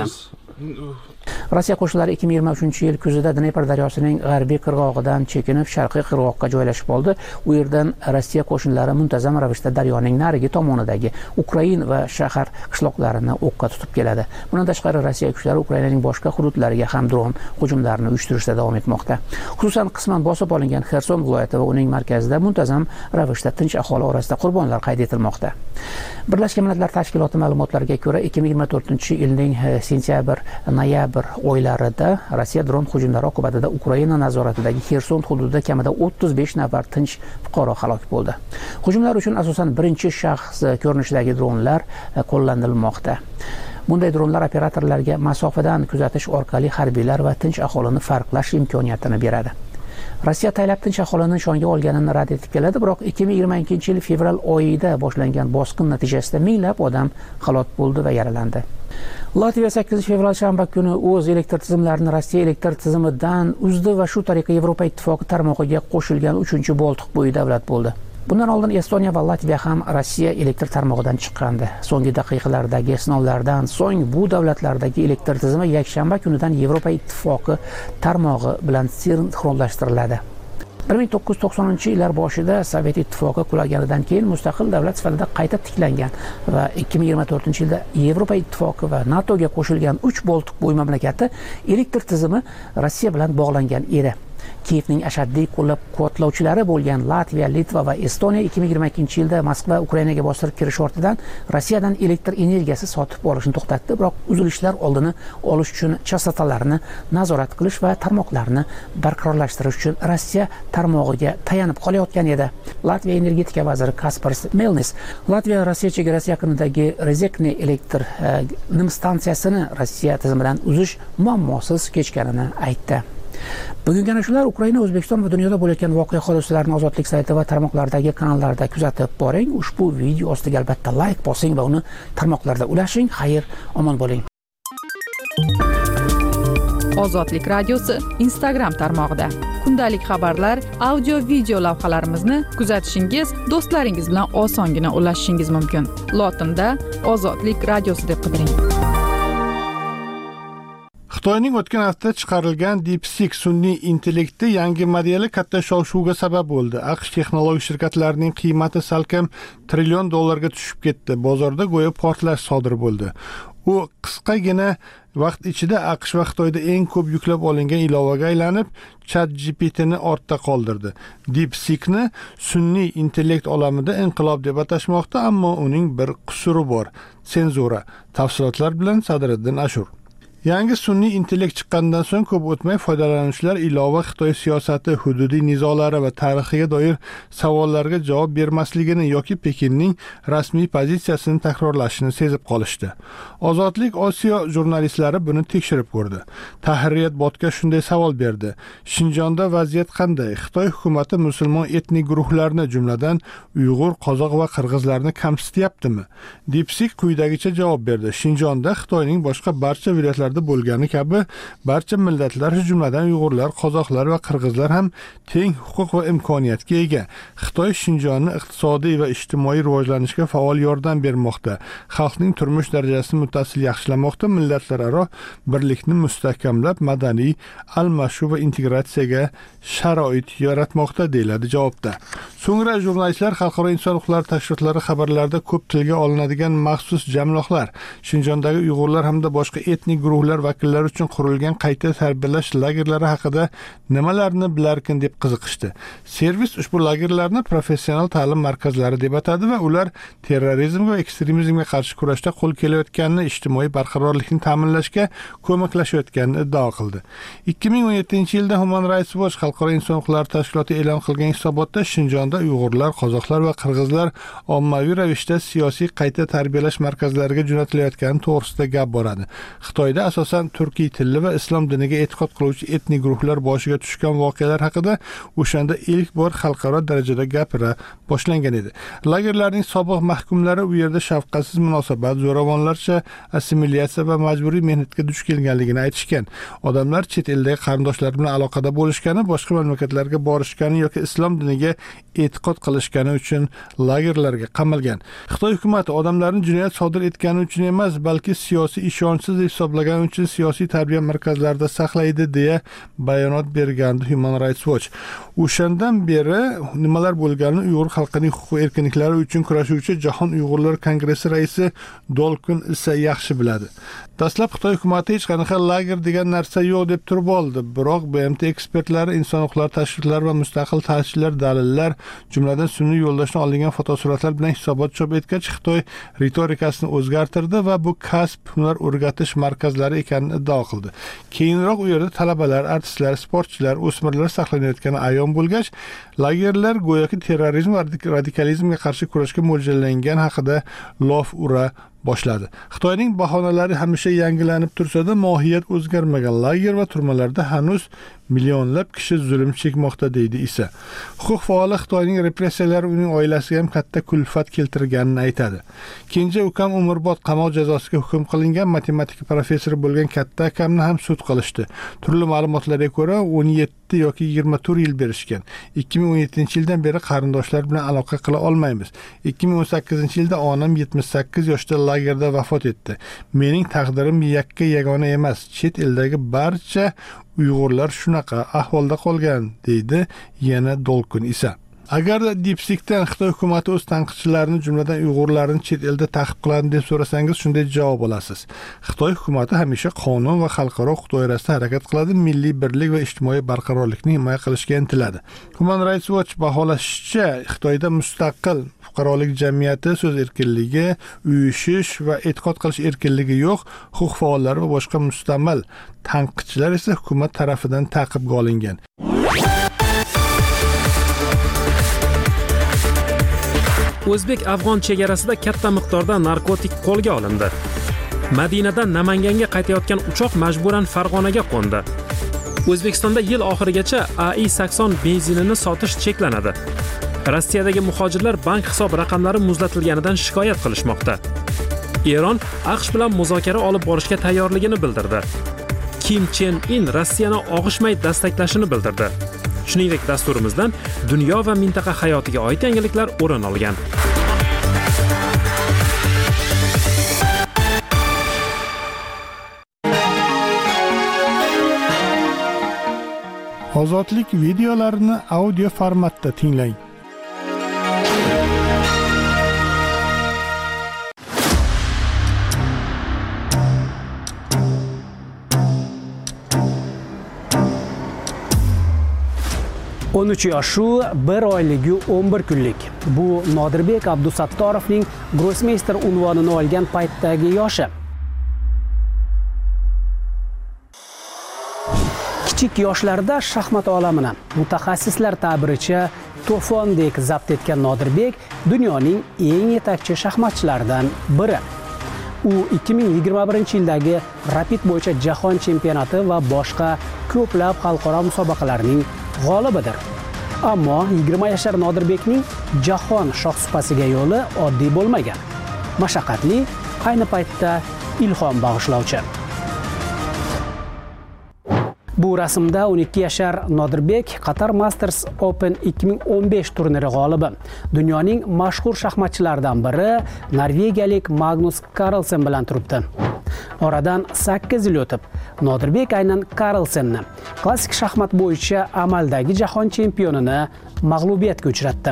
Rossiya qo'shinlari 2023-yil kuzida Dnepr daryosining g'arbiy qirg'og'idan chekinib sharqiy qirg'oqqa joylashib oldi. U yerdan Rossiya qo'shinlari muntazam ravishda daryoning narigi tomonidagi Ukraina va shahar qishloqlarini o'qqa tutib keladi. Bundan tashqari Rossiya kuchlari Ukrainaning boshqa hududlariga ham dron hujumlarini uyushtirishda davom etmoqda. Xususan qisman bosib olingan Xerson viloyati va uning markazida muntazam ravishda tinch aholi orasida qurbonlar qayd etilmoqda. Birlashgan Millatlar Tashkiloti ma'lumotlariga ko'ra 2024-yilning sentyabr-noyabr oylarida Rossiya dron hujumlari oqibatida Ukraina nazoratidagi Xerson hududida kamida 35 nafar tinch fuqaro halok bo'ldi. Hujumlar uchun asosan birinchi shaxs ko'rinishidagi dronlar qo'llanilmoqda. Bunday dronlar operatorlarga masofadan kuzatish orqali harbiylar va tinch aholini farqlash imkoniyatini beradi. Rossiya taylab tinch aholini nishonga olganini rad etib keladi, biroq 2022-yil fevral oyida boshlangan bosqin natijasida minglab odam halok bo'ldi va yaralandi. Latviya 8 fevral shanba kuni o'z elektr tizimlarini Rossiya elektr tizimidan uzdi va shu tariqa Yevropa ittifoqi tarmog'iga qo'shilgan 3-Boltiqbo'yi davlat bo'ldi. Bundan oldin Estoniya va Latviya ham Rossiya elektr tarmog'idan chiqqandi. So'nggi daqiqalardagi sinovlardan so'ng bu davlatlardagi elektr tizimi yakshanba kunidan Yevropa ittifoqi tarmog'i bilan sinxronlashtiriladi. 1990-yillar boshida Sovet ittifoqi qulaganidan keyin mustaqil davlat sifatida qayta tiklangan va 2024-yilda Yevropa ittifoqi va NATOga qo'shilgan 3 Boltiqbo'yi mamlakati elektr tizimi Rossiya bilan bog'langan edi. Kiyevning ashaddiy qo'llab-quvvatlovchilari bo'lgan Latviya, Litva va Estoniya 2022-yilda Moskva Ukrainaga bostirib kirish ortidan Rossiyadan elektr energiyasi sotib olishni to'xtatdi, biroq uzilishlar oldini olish uchun chastotalarni nazorat qilish va tarmoqlarni barqarorlashtirish uchun Rossiya tarmog'iga tayanib qolayotgan edi. Latviya energetika vaziri Kaspars Melnis Latviya Rossiya chegarasi yaqinidagi Rezekne elektr nim stansiyasini Rossiya tizimidan uzish muammosiz kechganini aytdi. Bugungi ana shular. Ukraina, O'zbekiston va dunyoda bo'layotgan voqea hodisalarini Ozodlik sayti va tarmoqlardagi kanallarda kuzatib boring. Ushbu video ostiga albatta like bosing va uni tarmoqlarda ulashing. Xayr, omon bo'ling. Ozodlik radiosi Instagram tarmog'ida kundalik xabarlar, audio video lavhalarimizni kuzatishingiz, do'stlaringiz bilan osongina ulashishingiz mumkin. Lotinda Ozodlik radiosi deb qidiring. Xitoyning o'tgan hafta chiqarilgan DeepSeek sun'iy intellekti yangi modeli katta shov-shuvga sabab bo'ldi. AQSh texnologik shirkatlarining qiymati salkam $1 trillion tushib ketdi. Bozorda go'yo portlash sodir bo'ldi. U qisqagina vaqt ichida AQSh va Xitoyda eng ko'p yuklab olingan ilovaga aylanib, ChatGPTni ortda qoldirdi. DeepSeekni sun'iy intellekt olamida inqilob deb atashmoqda, ammo uning bir qusuri bor: senzura. Tafsilotlar bilan Sadriddin Ashur. Yangi sun'iy intellekt chiqqandan so'ng ko'p o'tmay foydalanuvchilar ilova Xitoy siyosati, hududiy nizolari va tarixiga doir savollarga javob bermasligini yoki Pekinning rasmiy pozitsiyasini takrorlashini sezib qolishdi. Ozodlik Osiyo jurnalistlari buni tekshirib ko'rdi. Tahririyat botga shunday savol berdi: Shinjonda vaziyat qanday? Xitoy hukumatati musulmon etnik guruhlarni, jumladan Uyg'ur, qozoq va qirg'izlarni kamsityaptimi? DeepSeek quyidagicha javob berdi: Shinjonda Xitoyning boshqa barcha viloyatlarida bo'lgani kabi barcha millatlar, jumladan Uyg'urlar, qozoqlar va qirg'izlar ham teng huquq va imkoniyatga ega. Xitoy Shinjonni iqtisodiy va ijtimoiy rivojlanishga faol yordam bermoqda. Xalqning turmush darajasini muttasil yaxshilamoqda, millatlararo birlikni mustahkamlab, madaniy almashuv va integratsiyaga sharoit yaratmoqda, deyiladi javobda. So'ngra jurnalistlar xalqaro inson huquqlari tashkilotlari xabarlarida ko'p tilga olinadigan maxsus jamloqlar, Shinjondagi Uyg'urlar hamda boshqa etnik guruhlar vakillari uchun qurilgan qayta tarbiyalash lagerlari haqida nimalarni bilarkin deb qiziqishdi. Servis ushbu lagerlarni professional ta'lim markazlari deb atadi va ular terrorizm va ekstremizmga qarshi kurashda qo'l kelayotganini, ijtimoiy barqarorlikni ta'minlashga ko'maklashayotganini iddao qildi. 2017-yilda Human Rights Watch xalqaro inson huquqlari tashkiloti e'lon qilgan hisobotda Shinjonda Uyg'urlar, qozoqlar va qirg'izlar ommaviy ravishda siyosiy qayta tarbiyalash markazlariga jo'natilayotgani to'g'risida gap boradi. Xitoyda asosan turkiy tilli va islom diniga e'tiqod qiluvchi etnik guruhlar boshiga tushgan voqealar haqida o'shanda ilk bor xalqaro darajada gapira boshlangan edi. Lagerlarning sobiq mahkumlari u yerda shafqatsiz munosabat, zo'ravonlarcha assimilyatsiya va majburiy mehnatga duch kelganligini aytishgan. Odamlar chet eldagi qarindoshlari bilan aloqada bo'lishgani, boshqa mamlakatlarga borishgani yoki islom diniga e'tiqod qilishgani uchun lagerlarga qamalgan. Xitoy hukumati odamlarni jinoyat sodir etgani uchun emas, balki siyosiy ishonchsiz deb hisoblagan uchun siyosiy tarbiya markazlarida saqlaydi deya bayonot bergandi Human Rights Watch. O'shandan beri nimalar bo'lganini Uyg'ur xalqining huquq erkinliklari uchun kurashuvchi Jahon Uyg'urlar kongressi raisi Dolkun esa yaxshi biladi. Dastlab Xitoy hukumati hech qanaqa lager degan narsa yo'q deb turib oldi, biroq BMT ekspertlari, inson huquqlari tashkilotlari va mustaqil ta'sischilar dalillar, jumladan sun'iy yo'ldoshdan olingan fotosuratlar bilan hisobot chop etgach, Xitoy ritorikasini o'zgartirdi va bu kasb, hunar o'rgatish markazlari ekanini iddao qildi. Keyinroq u yerda talabalar, artistlar, sportchilar, o'smirlar saqlanayotgani ayon bo'lgach, lagerlar go'yoki terrorizm va radikalizmga qarshi kurashga mo'ljallangan haqida lof ura boshladi. Xitoyning bahonalari hamisha yangilanib tursa-da, mohiyat o'zgarmagan. Lager va turmalarda hanuz millionlab kishi zulm chekmoqda, deydi esa. Huquq faoli Xitoyning repressiyalari uning oilasiga ham katta kulfat keltirganini aytadi. Kenja ukam umrbod qamoq jazosiga hukm qilingan matematika professori bo'lgan katta akamni ham sud qilishdi. Turli ma'lumotlarga ko'ra 17 yoki 24 yil berishgan. 2017-yildan beri qarindoshlar bilan aloqa qila olmaymiz. 2018-yilda onam 78 yoshda lagerda vafot etdi. Mening taqdirim yakka yagona emas. Chet eldagi barcha Uyg'urlar shunaqa ahvolda qolgan, deydi yana Dolkun esa. Agar DeepSeek'dan Xitoy hukumati o'z tanqidchilarini, jumladan Uyg'urlarni chet elda ta'qib qiladi deb so'rasangiz, shunday javob olasiz. Xitoy hukumati hamisha qonun va xalqaro huquq doirasida harakat qiladi, milliy birlik va ijtimoiy barqarorlikni himoya qilishga intiladi. Human Rights Watch baholashicha, Xitoyda mustaqil fuqarolik jamiyati, so'z erkinligi, uyushish va e'tiqod qilish erkinligi yo'q. Huquq faollari va boshqa mustamal tanqidchilar esa hukumat tarafidan ta'qibga olingan. O'zbek-afg'on chegarasida katta miqdorda narkotik qo'lga olindi. Madinadan Namanganga qaytayotgan uchoq majburan Farg'onaga qo'ndi. O'zbekistonda yil oxirigacha AI-80 benzinini sotish cheklanadi. Rossiyadagi muhojirlar bank hisob raqamlari muzlatilganidan shikoyat qilishmoqda. Eron AQSh bilan muzokara olib borishga tayyorligini bildirdi. Kim Chen In Rossiyani og'ishmay dastaklashini bildirdi. Shuningdek, dasturimizdan dunyo va mintaqa hayotiga oid yangiliklar o'rin olgan. Ozodlik videolarini audio formatda tinglang. Yoshu 1 oyligi 11 kunlik. Bu Nodirbek Abdusattorovning Grossmeister unvonini olgan paytdagi yoshi. Kichik yoshlarda shaxmat olamini mutaxassislar ta'biricha to'fondek zabt etgan Nodirbek dunyoning eng yetakchi shaxmatchilaridan biri. U 2021-yildagi Rapid bo'yicha jahon chempionati va boshqa ko'plab xalqaro musobaqalarning g'olibidir. Ammo 20 yashar Nodirbekning jahon shohsupasiga yo'li oddiy bo'lmagan. Mashaqqatli, ayni paytda ilhom bag'ishlovchi. Bu rasmda 12 yashar Nodirbek Qatar Masters Open 2015 turniri g'olibi. Dunyoning mashhur shaxmatchilaridan biri norvegiyalik Magnus Carlsen bilan turibdi. Oradan 8 yil o'tib, Nodirbek aynan Carlsenni, klassik shaxmat bo'yicha amaldagi jahon chempionini mag'lubiyatga uchratdi.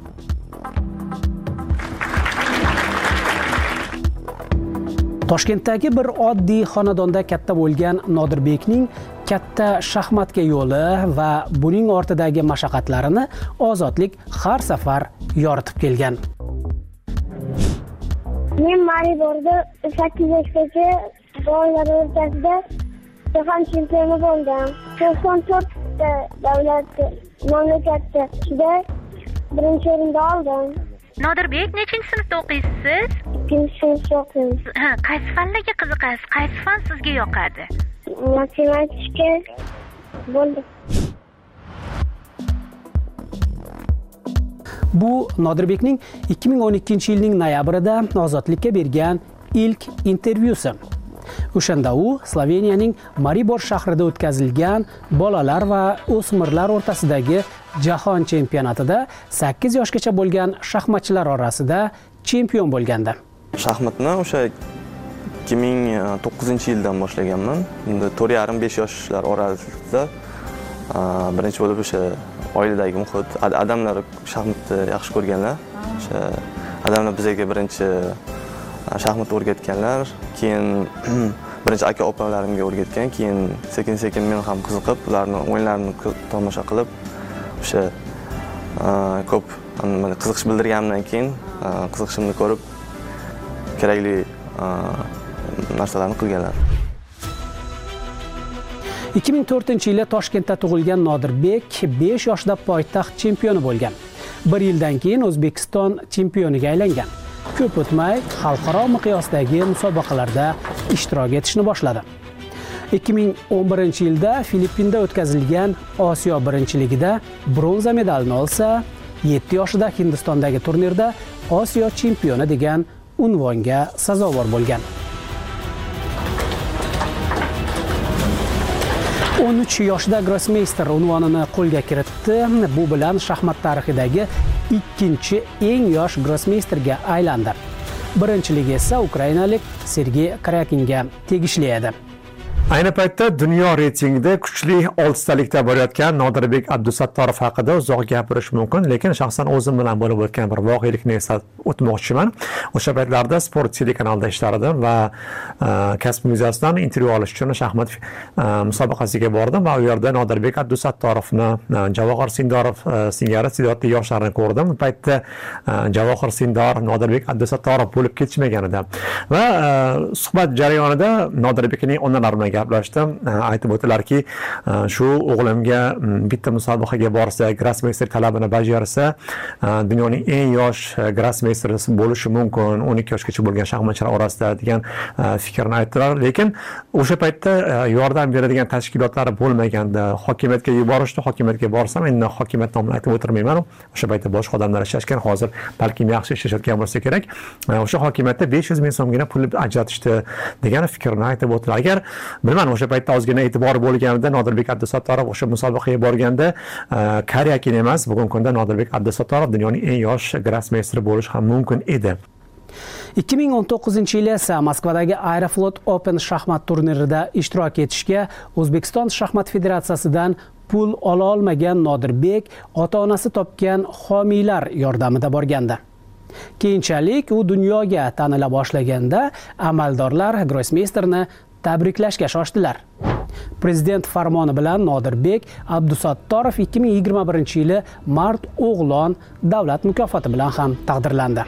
Toshkentdagi bir oddiy xonadonda katta bo'lgan Nodirbekning katta shaxmatga yo'li va buning ortidagi mashaqqatlarini Ozodlik har safar yoritib kelgan. Men Mariborda 8 yoshgacha bolalar o'rtasida jahon chempioni bo'ldim. 94 ta davlat mamlakatda ichida birinchi o'rinda oldim. Nodirbek, nechinchi sinfda o'qiysiz? 2-sinfda o'qiyman. Qaysi fanlarga qiziqasiz? Qaysi fan sizga yoqadi? Matematika bo'ldi. Bu Nodirbekning 2012-yilning noyabrida Ozodlikka bergan ilk intervyusi. O'shanda u Sloveniyaning Maribor shahrida o'tkazilgan bolalar va o'smirlar o'rtasidagi jahon chempionatida 8 yoshgacha bo'lgan shaxmatchilar orasida chempion bo'lgandi. Shaxmatni o'sha 2009-yildan boshlaganman. Endi 4,5-5 yoshlar orasida birinchi bo'lib o'sha oiladagi muhit, adamlar shaxmatni yaxshi ko'rganlar. O'sha adamlar bizga birinchi shaxmat o'rgatganlar, keyin birinchi aka opalarimga o'rgatgan, keyin sekin-sekin men ham qiziqib, ularning o'yinlarini tomosha qilib, o'sha ko'p qiziqish bildirganimdan keyin qiziqishimni ko'rib kerakli narsalarni qilganlar. 2004-yilda Toshkentda tug'ilgan Nodirbek 5 yoshda poytaxt chempioni bo'lgan. 1 yildan keyin O'zbekiston chempioniga aylangan. Ko'p o'tmay xalqaro miqyosdagi musobaqalarda ishtirok etishni boshladi. 2011-yilda Filippinda o'tkazilgan Osiyo birinchiligida bronza medalni olsa, 7 yoshida Hindistondagi turnirda Osiyo chempioni degan unvonga sazovor bo'lgan. 13 yoshida Grossmeister unvonini qo'lga kiritdi. Bu bilan shaxmat tarixidagi ikkinchi eng yosh Grossmeisterga aylandi. Birinchiligi esa ukrainalik Sergey Karyakinga tegishli edi. Ayni paytda dunyo reytingida kuchli 6talikda borayotgan Nodirbek Abdusattorov haqida uzoq gapirish mumkin, lekin shaxsan o'zim bilan bo'lib o'tgan bir voqelikni eslatib o'tmoqchiman. O'sha paytlarda Sport telekanalida ishlardim va kasb muzeyasidan intervyu olish uchun shaxmat musobaqasiga bordim va u yerda Nodirbek Abdusattorovni, Javohir Sindorov singari iste'dodli yoshlarni ko'rdim. Bu paytda Javohir Sindorov, Nodirbek Abdusattorov bo'lib ketishmagan edi. Va suhbat jarayonida Nodirbekning onalari bilan gaplashdim. Aytib o'tdilarki, shu o'g'limga bitta musobaqaga borsa, grossmeyster talabini bajarsa, dunyoning eng yosh grossmeysteri bo'lishi mumkin, 12 yoshgacha bo'lgan shaxmatchilar orasida degan fikrni aytdilar. Lekin o'sha paytda yordam beradigan tashkilotlar bo'lmaganda, hokimiyatga yuborishdi. Hokimiyatga borsam, endi hokimiyat nomini aytib o'tirmayman. O'sha paytda boshqa odamlar ishlashgan, hozir balki yaxshi ishlayotgan bo'lsa kerak. O'sha hokimiyatda 500 ming so'mgina pul ajratishdi degan fikrni aytib o'tdilar. Agar bilmadim, o'sha paytda ozgina e'tibor bo'lganida Nodirbek Abdusattorov o'sha musobaqaga borganda Karyakin emas, bugungi kunda Nodirbek Abdusattorov dunyoning eng yosh grossmeysteri bo'lishi ham mumkin edi. 2019-yili esa Moskvadagi Aeroflot Open shaxmat turnirida ishtirok etishga O'zbekiston shaxmat federatsiyasidan pul ola olmagan Nodirbek ota-onasi topgan homiylar yordamida borgandi. Keyinchalik u dunyoga tanila boshlaganda amaldorlar grossmeysterni tabriklashga shoshdilar. Prezident farmoni bilan Nodirbek Abdusattorov 2021-yili Mart o'g'lon davlat mukofoti bilan ham taqdirlandi.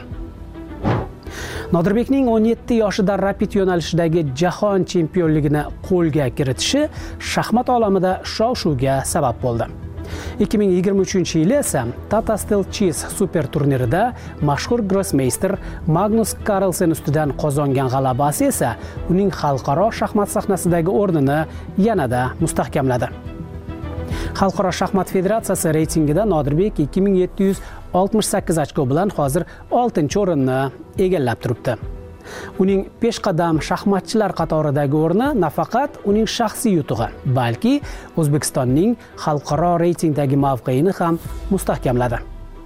Nodirbekning 17 yoshida rapid yo'nalishidagi jahon chempionligini qo'lga kiritishi shaxmat olamida shov-shuvga sabab bo'ldi. 2023-yili esa Tata Steel Chess super turnirida mashhur grossmeyster Magnus Carlsen ustidan qozongan g'alabasi esa uning xalqaro shaxmat sahnasidagi o'rnini yanada mustahkamladi. Xalqaro shaxmat federatsiyasi reytingida Nodirbek 2768 ochko bilan hozir 6-o'rinni egallab turibdi. Uning peshqadam shaxmatchilar qatoridagi o'rni nafaqat uning shaxsiy yutug'i, balki O'zbekistonning xalqaro reytingdagi mavqeini ham mustahkamladi.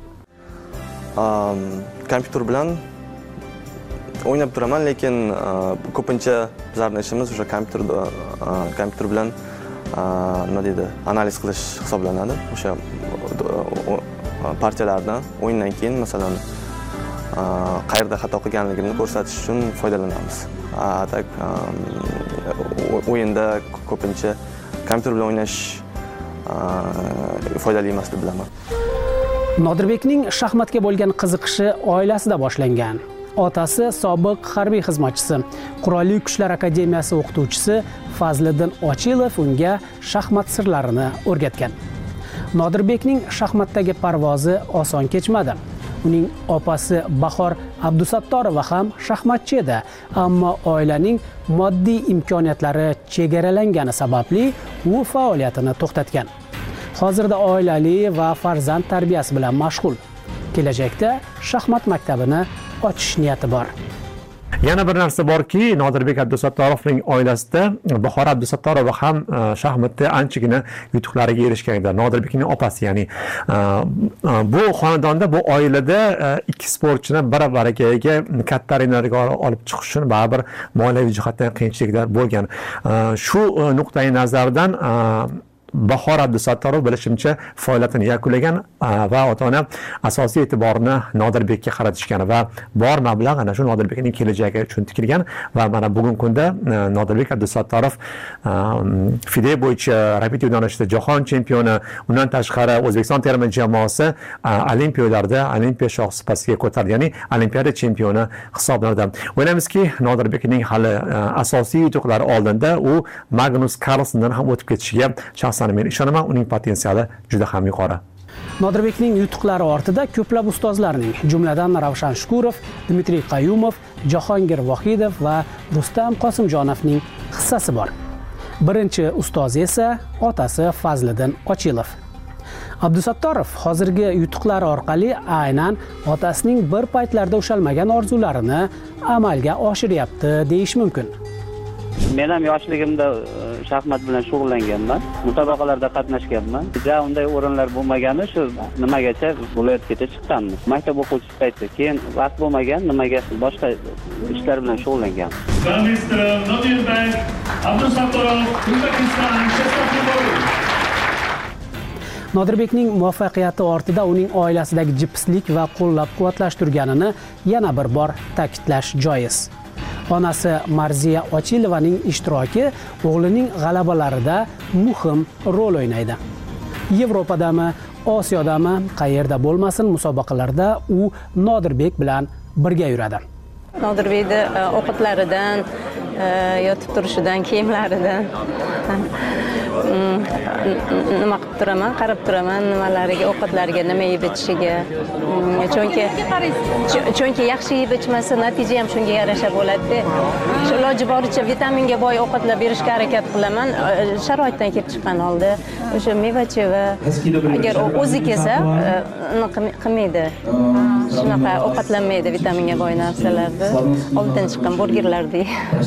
Kompyuter bilan o'ynab turaman, lekin ko'pincha bizlarning ishimiz o'sha kompyuter bilan nima deydi, analiz qilish hisoblanadi. O'sha partiyalarni o'yindan keyin masalan qayerda xato qilganligini ko'rsatish uchun foydalanamiz. O'yinda ko'pincha kompyuter bilan o'ynash foydali emas deb bilaman. Nodirbekning shaxmatga bo'lgan qiziqishi oilasida boshlangan. Otasi sobiq harbiy xizmatchisi, Qurolli Kuchlar akademiyasi o'qituvchisi Fazliddin Ochilov unga shaxmat sirlarini o'rgatgan. Nodirbekning shaxmatdagi parvozi oson kechmadi. Uning opasi Bahor Abdusattorova ham shaxmatchi edi, ammo oilaning moddiy imkoniyatlari chegaralangani sababli u faoliyatini to'xtatgan. Hozirda oilali va farzand tarbiyasi bilan mashg'ul. Kelajakda shaxmat maktabini ochish niyati bor. Yana bir narsa borki, Nodirbek Abdusattorovning oilasida Bahor Abdusattorova ham shaxmatda anchagina yutuqlariga erishgan edi. Nodirbekning opasi, ya'ni bu xonadonda, bu oilada ikki sportchini bir-biriga katta arenalarga olib chiqish uchun baribir moliyaviy jihatdan qiyinchiliklar bo'lgan. Shu nuqtai nazardan Bahor Abdusattorov bilishimcha faoliyatini yakunlagan va ota-ona asosiy e'tiborni Nodirbekka qaratishgan va bor mablag' ana shu Nodirbekning kelajagi uchun tikilgan va mana bugungi kunda Nodirbek Abdusattorov FIDE bo'yicha rapid yo'nalishida jahon chempioni, undan tashqari O'zbekiston terma jamoasi olimpiyalarda olimpiya shohsupasiga ko'tarildi, ya'ni olimpiada chempioni hisoblanadi. O'ylaymizki, Nodirbekning hali asosiy yutuqlari oldinda u Magnus Carlsendan ham o'tib ketishiga men ishonaman, uning potensiali juda ham yuqori. Nodirbekning yutuqlari ortida ko'plab ustozlarning, jumladan Ravshan Shukurov, Dmitriy Qayumov, Jahongir Vohidov va Rustam Qosimjonovning hissasi bor. Birinchi ustoz esa otasi Fazliddin Ochilov. Abdusattorov hozirgi yutuqlari orqali aynan otasining bir paytlarda ushalmagan orzularini amalga oshiryapti deyish mumkin. Men ham yoshligimda shaxmat bilan shug'ullanganman, musobaqalarda qatnashganman. Unday o'rinlar bo'lmagani shu nimagacha viloyatgacha chiqqanmiz. Maktab o'quvchisi payti. Keyin vaqt bo'lmagan, nimaga boshqa ishlar bilan shug'ullangan. Nodirbekning muvaffaqiyati ortida uning oilasidagi jipslik va qo'llab-quvvatlash turganini yana bir bor ta'kidlash joiz. Onasi Marziya Ochilovaning ishtiroki o'g'lining g'alabalarida muhim rol o'ynaydi. Yevropadami, Osiyodami, qayerda bo'lmasin, musobaqalarda u Nodirbek bilan birga yuradi. Nodirbekni o'qitlaridan, yotib turishidan, kiyimlaridan nima qilib turaman, qarab turaman, nimalariga, ovqatlariga, nima yeb ichishiga. Chunki yaxshi yeb ichmasa, natija ham shunga yarasha bo'ladi. Iloji boricha vitaminga boy ovqatlar berishga harakat qilaman. Sharoitdan kelib chiqqan holda o'sha meva-cheva agar o'zi kelsa, qilmaydi. Shunaqa ovqatlanmaydi vitaminga boy narsalarni. Oldidan chiqqan burgerlarni.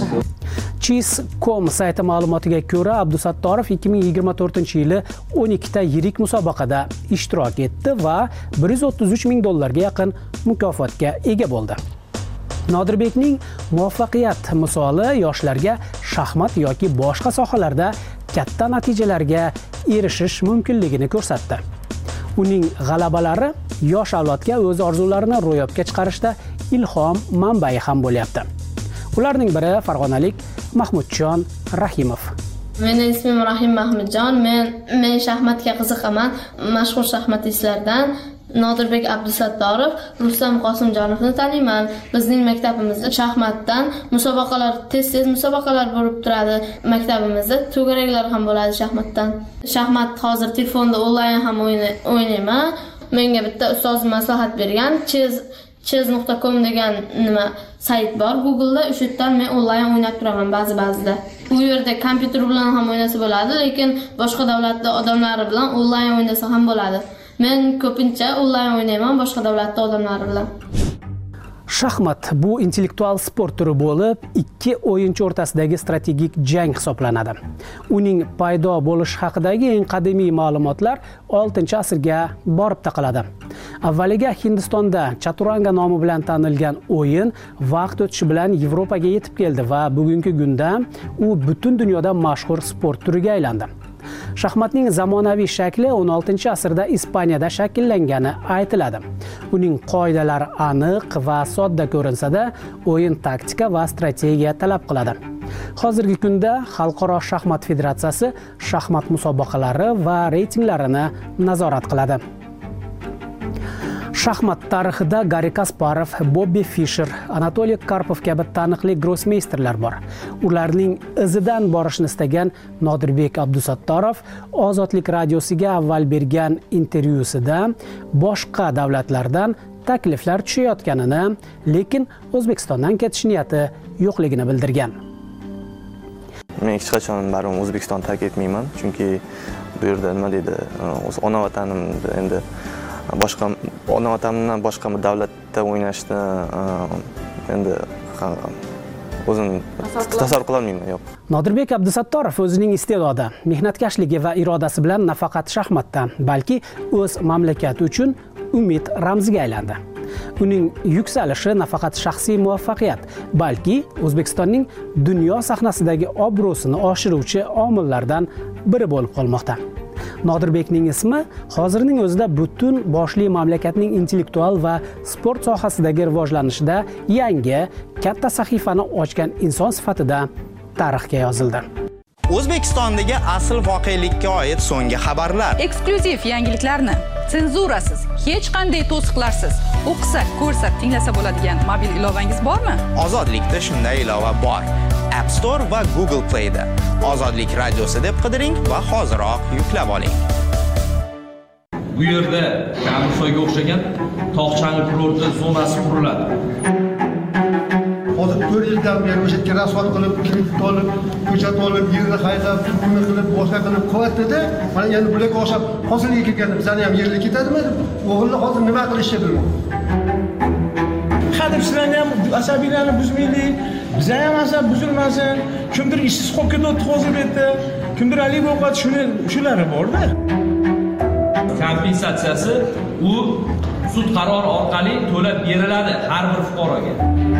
Cheese.com sayti ma'lumotiga ko'ra, Abdusattorov 2024-yili 12 ta yirik musobaqada ishtirok etdi va $133 ming yaqin mukofotga ega bo'ldi. Nodirbekning muvaffaqiyat misoli yoshlarga shaxmat yoki boshqa sohalarda katta natijalarga erishish mumkinligini ko'rsatdi. Uning g'alabalari yosh avlodga o'z orzularini ro'yobga chiqarishda ilhom manbai ham bo'lyapti. Ularning biri farg'onalik Mahmudjon Rahimov. Mening ismim Rahim Mahmudjon. Men shaxmatga qiziqaman. Mashhur shaxmatistlardan Nodirbek Abdusattorov, Rustam Qosimjonovni taniyman. Bizning maktabimizda shaxmatdan musobaqalar, tez-tez musobaqalar bo'lib turadi. Maktabimizda to'garaklar ham bo'ladi shaxmatdan. Shaxmat hozir telefonda onlayn ham o'ynayman. Menga bitta ustoz maslahat bergan, chess.com degan nima sayt bor Google'da, o'sha yerdan men onlayn o'ynab turaman ba'zida. U yerda kompyuter bilan ham o'ynasa bo'ladi, lekin boshqa davlatda odamlari bilan onlayn o'ynasa ham bo'ladi. Men ko'pincha onlayn o'ynayman boshqa davlatda odamlari bilan. Shaxmat bu intellektual sport turi bo'lib, ikki o'yinchi o'rtasidagi strategik jang hisoblanadi. Uning paydo bo'lish haqidagi eng qadimiy ma'lumotlar 6-asrga borib taqaladi. Avvaliga Hindistonda chaturanga nomi bilan tanilgan o'yin vaqt o'tishi bilan Yevropaga yetib keldi va bugungi kunda u butun dunyoda mashhur sport turiga aylandi. Shaxmatning zamonaviy shakli 16-asrda Ispaniyada shakllangani aytiladi. Uning qoidalari aniq va sodda ko'rinsa-da, o'yin taktika va strategiya talab qiladi. Hozirgi kunda Xalqaro shaxmat federatsiyasi shaxmat musobaqalari va reytinglarini nazorat qiladi. Shaxmat tarixida Garri Kasparov, Bobby Fischer, Anatoliy Karpov kabi taniqli grossmeysterlar bor. Ularning izidan borishni istagan Nodirbek Abdusattorov Ozodlik radiosiga avval bergan intervyusida boshqa davlatlardan takliflar tushayotganini, lekin O'zbekistondan ketish niyati yo'qligini bildirgan. Men hech qachon baribir O'zbekistonni tark etmayman, chunki bu yerda nima deydi, o'z ona vatanimda endi boshqa ona vatanimdan boshqa bir davlatda o'ynashni endi o'zim tasavvur qila olmayman, yo'q. Nodirbek Abdusattorov o'zining iste'dodi, mehnatkashligi va irodasi bilan nafaqat shaxmatda, balki o'z mamlakati uchun umid ramziga aylandi. Uning yuksalishi nafaqat shaxsiy muvaffaqiyat, balki O'zbekistonning dunyo sahnasidagi obro'sini oshiruvchi omillardan biri bo'lib qolmoqda. Nodirbekning ismi hozirning o'zida butun boshli mamlakatning intellektual va sport sohasidagi rivojlanishida yangi katta sahifani ochgan inson sifatida tarixga yozildi. O'zbekistondagi asl voqelikka oid so'nggi xabarlar, eksklyuziv yangiliklarni senzurasiz, hech qanday to'siqlarsiz o'qisa, ko'rsa, tinglasa bo'ladigan mobil ilovangiz bormi? Ozodlikda shunday ilova bor. App Store va Google Play'da Ozodlik radiosi deb qidiring va hoziroq yuklab oling. Bu yerda Kamsoyga o'xshagan tog'chang'i kurorti zonasi quriladi. Hozir 4 yildan beri o'sha yerga rasvot qilib, kredit olib, ko'chat olib, yerni haydab, pulni qilib, boshqa qilib qo'yatdi-da, mana endi bularga o'xshab hosilga kelganda bizani ham yerga ketadimi? O'g'ilni hozir nima qilishni bilmayman. Hadeb sizlarni ham asabiylarni buzmaylik, biza ham asab buzilmasin. kimdir ishsiz qolib ketdi hozir bu yerda, kimdir alik ovqat shulari borda. Kompensatsiyasi u sud qarori orqali to'lab beriladi har bir fuqaroga.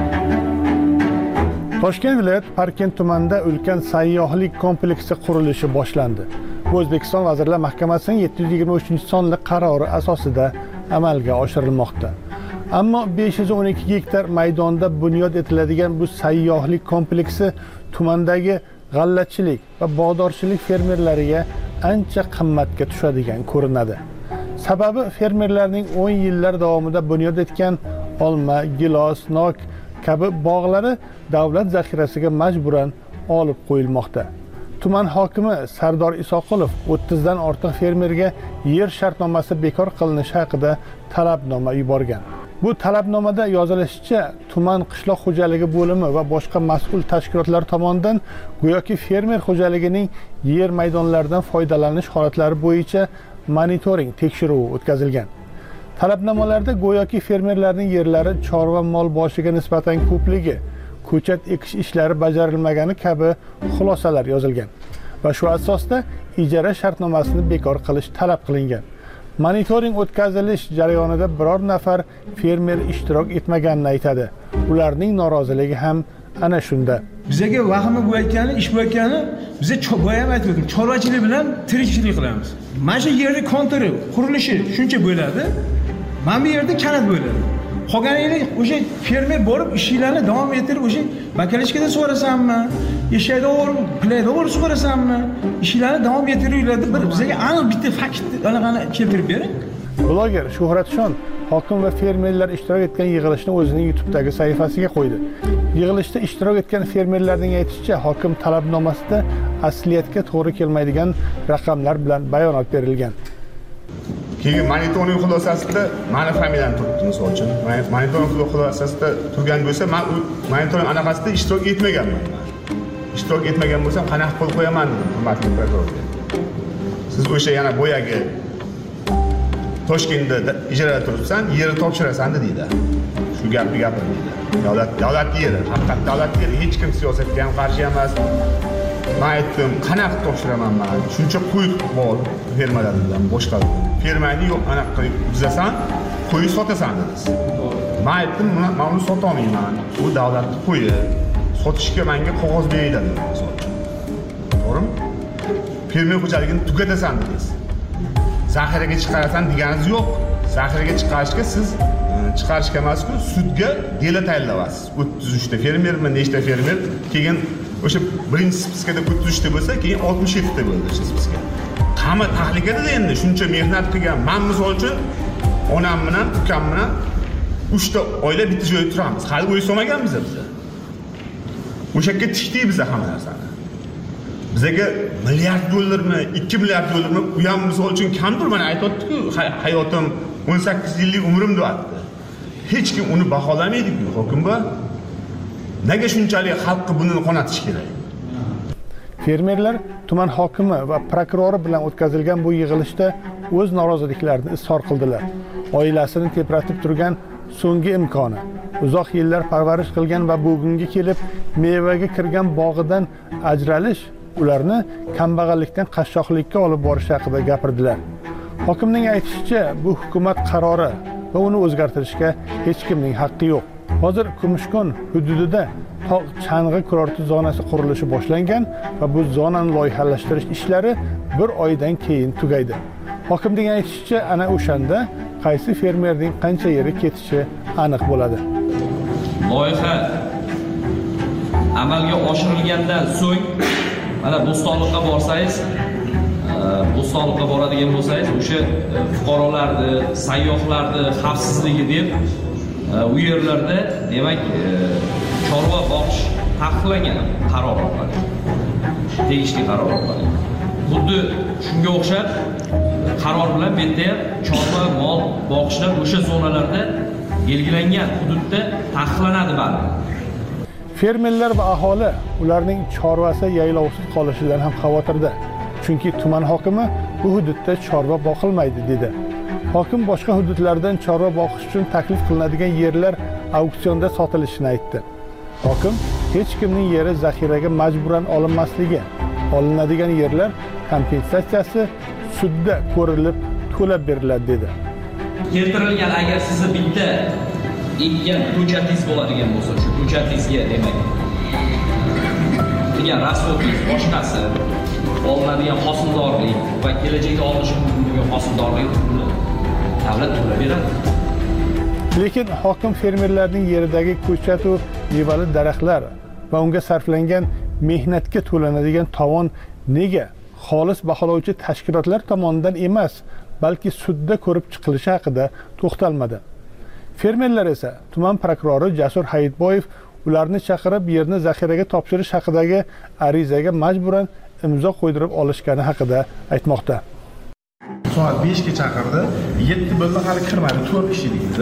Toshkent viloyat Parkent tumanida ulkan sayyohlik kompleksi qurilishi boshlandi. Bu O'zbekiston Vazirlar Mahkamasining 723-sonli qarori asosida amalga oshirilmoqda. Ammo 512 gektar maydonda bunyod etiladigan bu sayyohlik kompleksi tumandagi g'allachilik va bog'dorchilik fermerlariga ancha qimmatga tushadigan ko'rinadi. Sababi fermerlarning 10 yillar davomida bunyod etgan olma, gilos, nok kabi bog'lari davlat zaxirasiga majburan olib qo'yilmoqda. Tuman hokimi Sardor Isoqulov 30 dan ortiq fermerga yer shartnomasi bekor qilinishi haqida talabnoma yuborgan. Bu talabnomada yozilishicha, tuman qishloq xo'jaligi bo'limi va boshqa mas'ul tashkilotlar tomonidan go'yoki fermer xo'jaligining yer maydonlaridan foydalanish holatlari bo'yicha monitoring tekshiruvi o'tkazilgan. Talabnomalarda go'yoki fermerlarning yerlari chorva mol boshiga nisbatan ko'pligi, ko'chat ekish ishlari bajarilmagani kabi xulosalar yozilgan va shu asosda ijara shartnomasini bekor qilish talab qilingan. Monitoring o'tkazilish jarayonida biror nafar fermer ishtirok etmaganini aytadi. Ularning noroziligi ham ana shunda. Bizga vahima bo'layotgani, ish bo'layotgani, biza boya ham aytdim, chorvachilik bilan tirikchilik qilamiz. Mana shu yerning konturi, qurilishi shuncha bo'ladi. Mana bu yerda kanat bo'ladi. Qolganingni o'sha fermer borib ishlarni davom ettirib, o'sha bakalishkada so'rasammi, eshakda o'rib, pilayda o'rib so'rasammi, ishlarni davom ettiringlar. Bir bizga aniq bitta fakt anaqani keltirib bering. Bloger Shuhratshon hokim va fermerlar ishtirok etgan yig'ilishni o'zining YouTube'dagi sahifasiga qo'ydi. Yig'ilishda ishtirok etgan fermerlarning aytishicha, hokim talabnomasida asliyatga to'g'ri kelmaydigan raqamlar bilan bayonot berilgan. Keyin monitoring xulosasida meni familiyam turibdi, misol uchun. Monitoring xulosasida turgan bo'lsa, men u monitoring anaqasida ishtirok etmaganman. Ishtirok etmagan bo'lsam, qanaqa qo'l qo'yaman dedim, hurmatli prokuror. Siz o'sha yana boyagi Toshkentda ijarada turibsan, yerni topshirasan deydi. Shu gapni gapirdi. Davlat yeri, haqiqat davlat yeri, hech kim siyosatga ham qarshi emas. Men aytdim, qanaqa topshiraman men? Shuncha qo'y bor fermalardan boshqa. Fermani yo'q, anaqa qilib buzasan, qo'y sotasan dedingiz. Men aytdim, men uni sota olmayman. Bu davlatning qo'yi. Sotishga menga qog'oz beriladi. To'g'rimi? Fermer xo'jaligini tugatasan dedingiz. Zaxiraga chiqarasan deganingiz yo'q. Zaxiraga chiqarishga siz chiqarishga emas-ku, sudga dela tayinlaysiz. 33 ta fermermi, nechta fermer, keyin o'sha birinchi spiskada 33 ta bo'lsa, keyin 67 ta bo'ldi o'sha spiska. Qama tahlikada endi shuncha mehnat qilgan men misol uchun onam bilan, ukam bilan 3 ta oila bitta joyda turamiz. Hali uy so'maganmiz biz. O'sha yerga tikdik biz hamma narsani. Bizga milliard dollarmi, 2 milliard dollarmi u ham misol uchun kamdir, mana aytayotdi-ku, hayotim 18 yillik umrim deyapti. Hech kim uni baholamaydi-ku, hokimba. Nega shunchalik xalqqa buni qonatish kerak? Fermerlar tuman hokimi va prokurori bilan o'tkazilgan bu yig'ilishda o'z noroziliklarini izhor qildilar. Oilasini tepratib turgan so'nggi imkoni, uzoq yillar parvarish qilgan va bugunga kelib mevaga kirgan bog'idan ajralish ularni kambag'allikdan qashshoqlikka olib borish haqida gapirdilar. Hokimning aytishicha, bu hukumat qarori va uni o'zgartirishga hech kimning haqqi yo'q. Hozir Kumushkon hududida tog' chang'i kurorti zonasi qurilishi boshlangan va bu zonani loyihalashtirish ishlari 1 oydan keyin tugaydi. Hokimning aytishicha, ana o'shanda qaysi fermerning qancha yeri ketishi aniq bo'ladi. Loyiha amalga oshirilgandan so'ng mana Bo'stonliqqa borsangiz, Bo'stonliqqa boradigan bo'lsangiz, o'sha fuqarolarni, sayyohlarni xavfsizligi deb u yerlarda demak chorva boqish taqiqlangan qaror orqali. Tegishli qaror orqali. Xuddi shunga o'xshab qaror bilan bu yerda ham chorva mol boqishlar o'sha zonalarda belgilangan hududda taqiqlanadi baribir. Fermerlar va aholi ularning chorvasi yaylovsiz qolishidan ham xavotirda. Chunki tuman hokimi bu hududda chorva boqilmaydi dedi. Hokim boshqa hududlardan chorva boqish uchun taklif qilinadigan yerlar auksionda sotilishini aytdi. Hokim hech kimning yeri zaxiraga majburan olinmasligi, olinadigan yerlar kompensatsiyasi sudda ko'rilib to'lab beriladi dedi. Keltirilgan agar sizni bitta ekkan ko'chatingiz bo'ladigan bo'lsa, shu ko'chatingizga demak degan rasxodingiz boshqasi olinadigan hosildorlik va kelajakda olinishi mumkin bo'lgan hosildorlik davlat to'lab beradi. Lekin hokim fermerlarning yeridagi ko'chat va mevali daraxtlar va unga sarflangan mehnatga to'lanadigan tovon nega xolis baholovchi tashkilotlar tomonidan emas, balki sudda ko'rib chiqilishi haqida to'xtalmadi. Fermerlar esa tuman prokurori Jasur Hayitboyev ularni chaqirib yerni zaxiraga topshirish haqidagi arizaga majburan imzo qo'ydirib olishgani haqida aytmoqda. Soat 5 ga chaqirdi, 7 bo'ldi, hali kirmadi, 4 kishi edikmiz.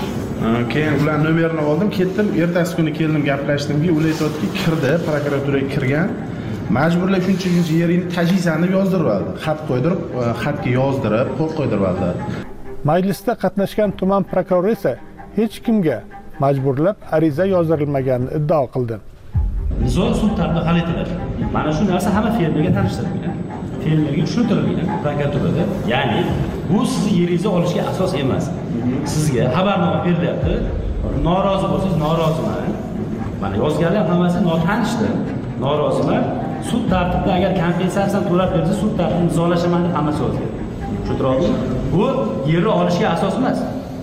Keyin ular nomerini oldim, ketdim, ertasi kuni keldim, gaplashdimki, ular aytdi, kirdi, prokuraturaga kirgan. Majburlab shuncha yeringni tajiysan deb yozdirib oldi. Xat qo'ydirib, xatga yozdirib, qo'l qo'ydirib oldi. Majlisda qatnashgan tuman prokurori esa hech kimga majburlab ariza yozdirilmaganini iddao qildi. Nizo sud tarafida hal etiladi. Mana shu narsa hamma fermerga tanishtirilgan. Fermerga tushuntirilgan prokuraturada. Ya'ni bu sizni yeringizni olishga asos emas. Sizga xabarnoma berilyapti. Norozi bo'lsangiz noroziman. Mana yozganlar hammasi notanishdir. Noroziman. Sud tartibida agar kompensatsiya to'lab bersa, sud tartibida imzolashaman deb hammasi yozgan. Tushuntirdingizmi? Bu yerni olishga asos emas.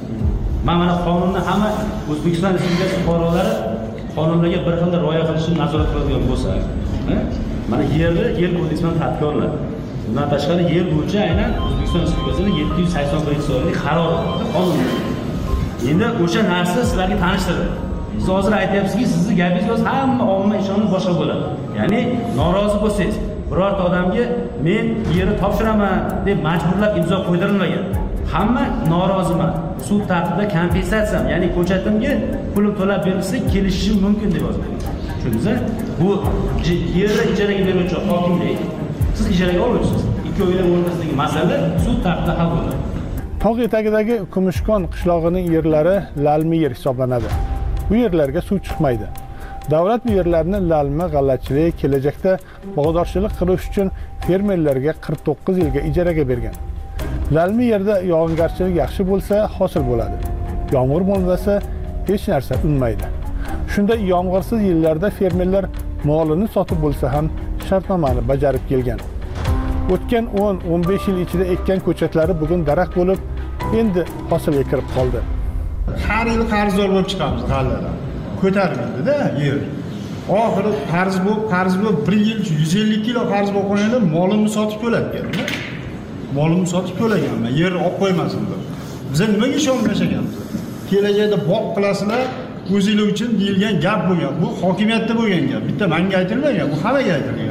Mana qonunni hamma O'zbekiston Respublikasi fuqarolari qonunlarga bir xil rioya qilishni nazorat qiladigan bo'lsa, mana yer kodeksidan tartibga olinadi. Bundan tashqari yer bo'yicha aynan O'zbekiston Respublikasining 781-sonli qarori qonun. Endi o'sha narsa sizlarga tanishtirdi. Siz hozir aytyapsizki, sizni gapingiz hamma omma ishonib boshqa bo'ladi. Ya'ni norozi bo'lsangiz, birorta odamga men yerni topshiraman deb majburlab imzo qo'ydirilmagan. Hamma noroziman. Sud tartibida kompensatsiyam, ya'ni ko'chatimga pulim to'lab berilsa, kelishishim mumkin deb yozgan. Tushundingizmi? Bu yerni ijaraga beruvchi hokimlik, siz ijaraga oluvchisiz. Ikkovining o'rtasidagi masala sud tartibida hal bo'ladi. Tog' etagidagi Kumushkon qishlog'ining yerlari lalmi yer hisoblanadi. Bu yerlarga suv chiqmaydi. Davlat bu yerlarni lalmi, g'allachilik, kelajakda bog'dorchilik qilish uchun fermerlarga 49 yilga ijaraga bergan. Lalmi yerda yog'ingarchilik yaxshi bo'lsa, hosil bo'ladi. Yomg'ir bo'lmasa, hech narsa unmaydi. Shunda yomg'irsiz yillarda fermerlar molini sotib bo'lsa ham shartnomani bajarib kelgan. O'tgan 10-15 yil ichida ekkan ko'chatlari bugun daraxt bo'lib, endi hosilga kirib qoldi. Har yil qarzdor bo'lib chiqamiz g'alladan. Ko'tarildi-da yer. Oxiri qarz bo'lib 1 yil 150 kilo qarz bo'lib qo'yganda molimni sotib to'latgan-da. Molimni sotib to'laganman, yerni olib qo'ymasin deb. Biz nimaga ishonib yashaganmiz? Kelajakda boq qilasizlar, o'zinglar uchun deyilgan gap bo'lgan. Bu hokimiyatda bo'lgan gap. Bitta menga aytilmagan, bu hammaga aytilgan.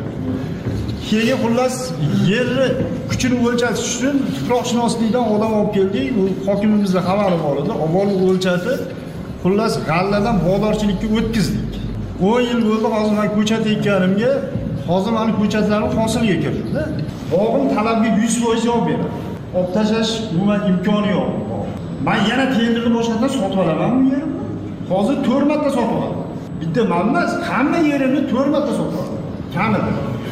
Keyin xullas yerni kuchini o'lchash uchun tuproqshunoslikdan odam olib keldik. U hokimimizning xabari bor edi. Avval o'lchatib, xullas g'alladan bog'dorchilikka o'tkazdik. 10 yil bo'ldi hozir men ko'chat ekkanimga, hozir meni ko'chatlarim hosilga kirdi-da. Bog'im talabga 100% javob beradi. Olib tashlash umuman imkoni yo'q. Men yana tenderni boshqadan sotib olaman bu yerni. Hozir 4 marta sotib olaman. Bitta men emas, hamma yerimni 4 marta sotib olaman. Kamida.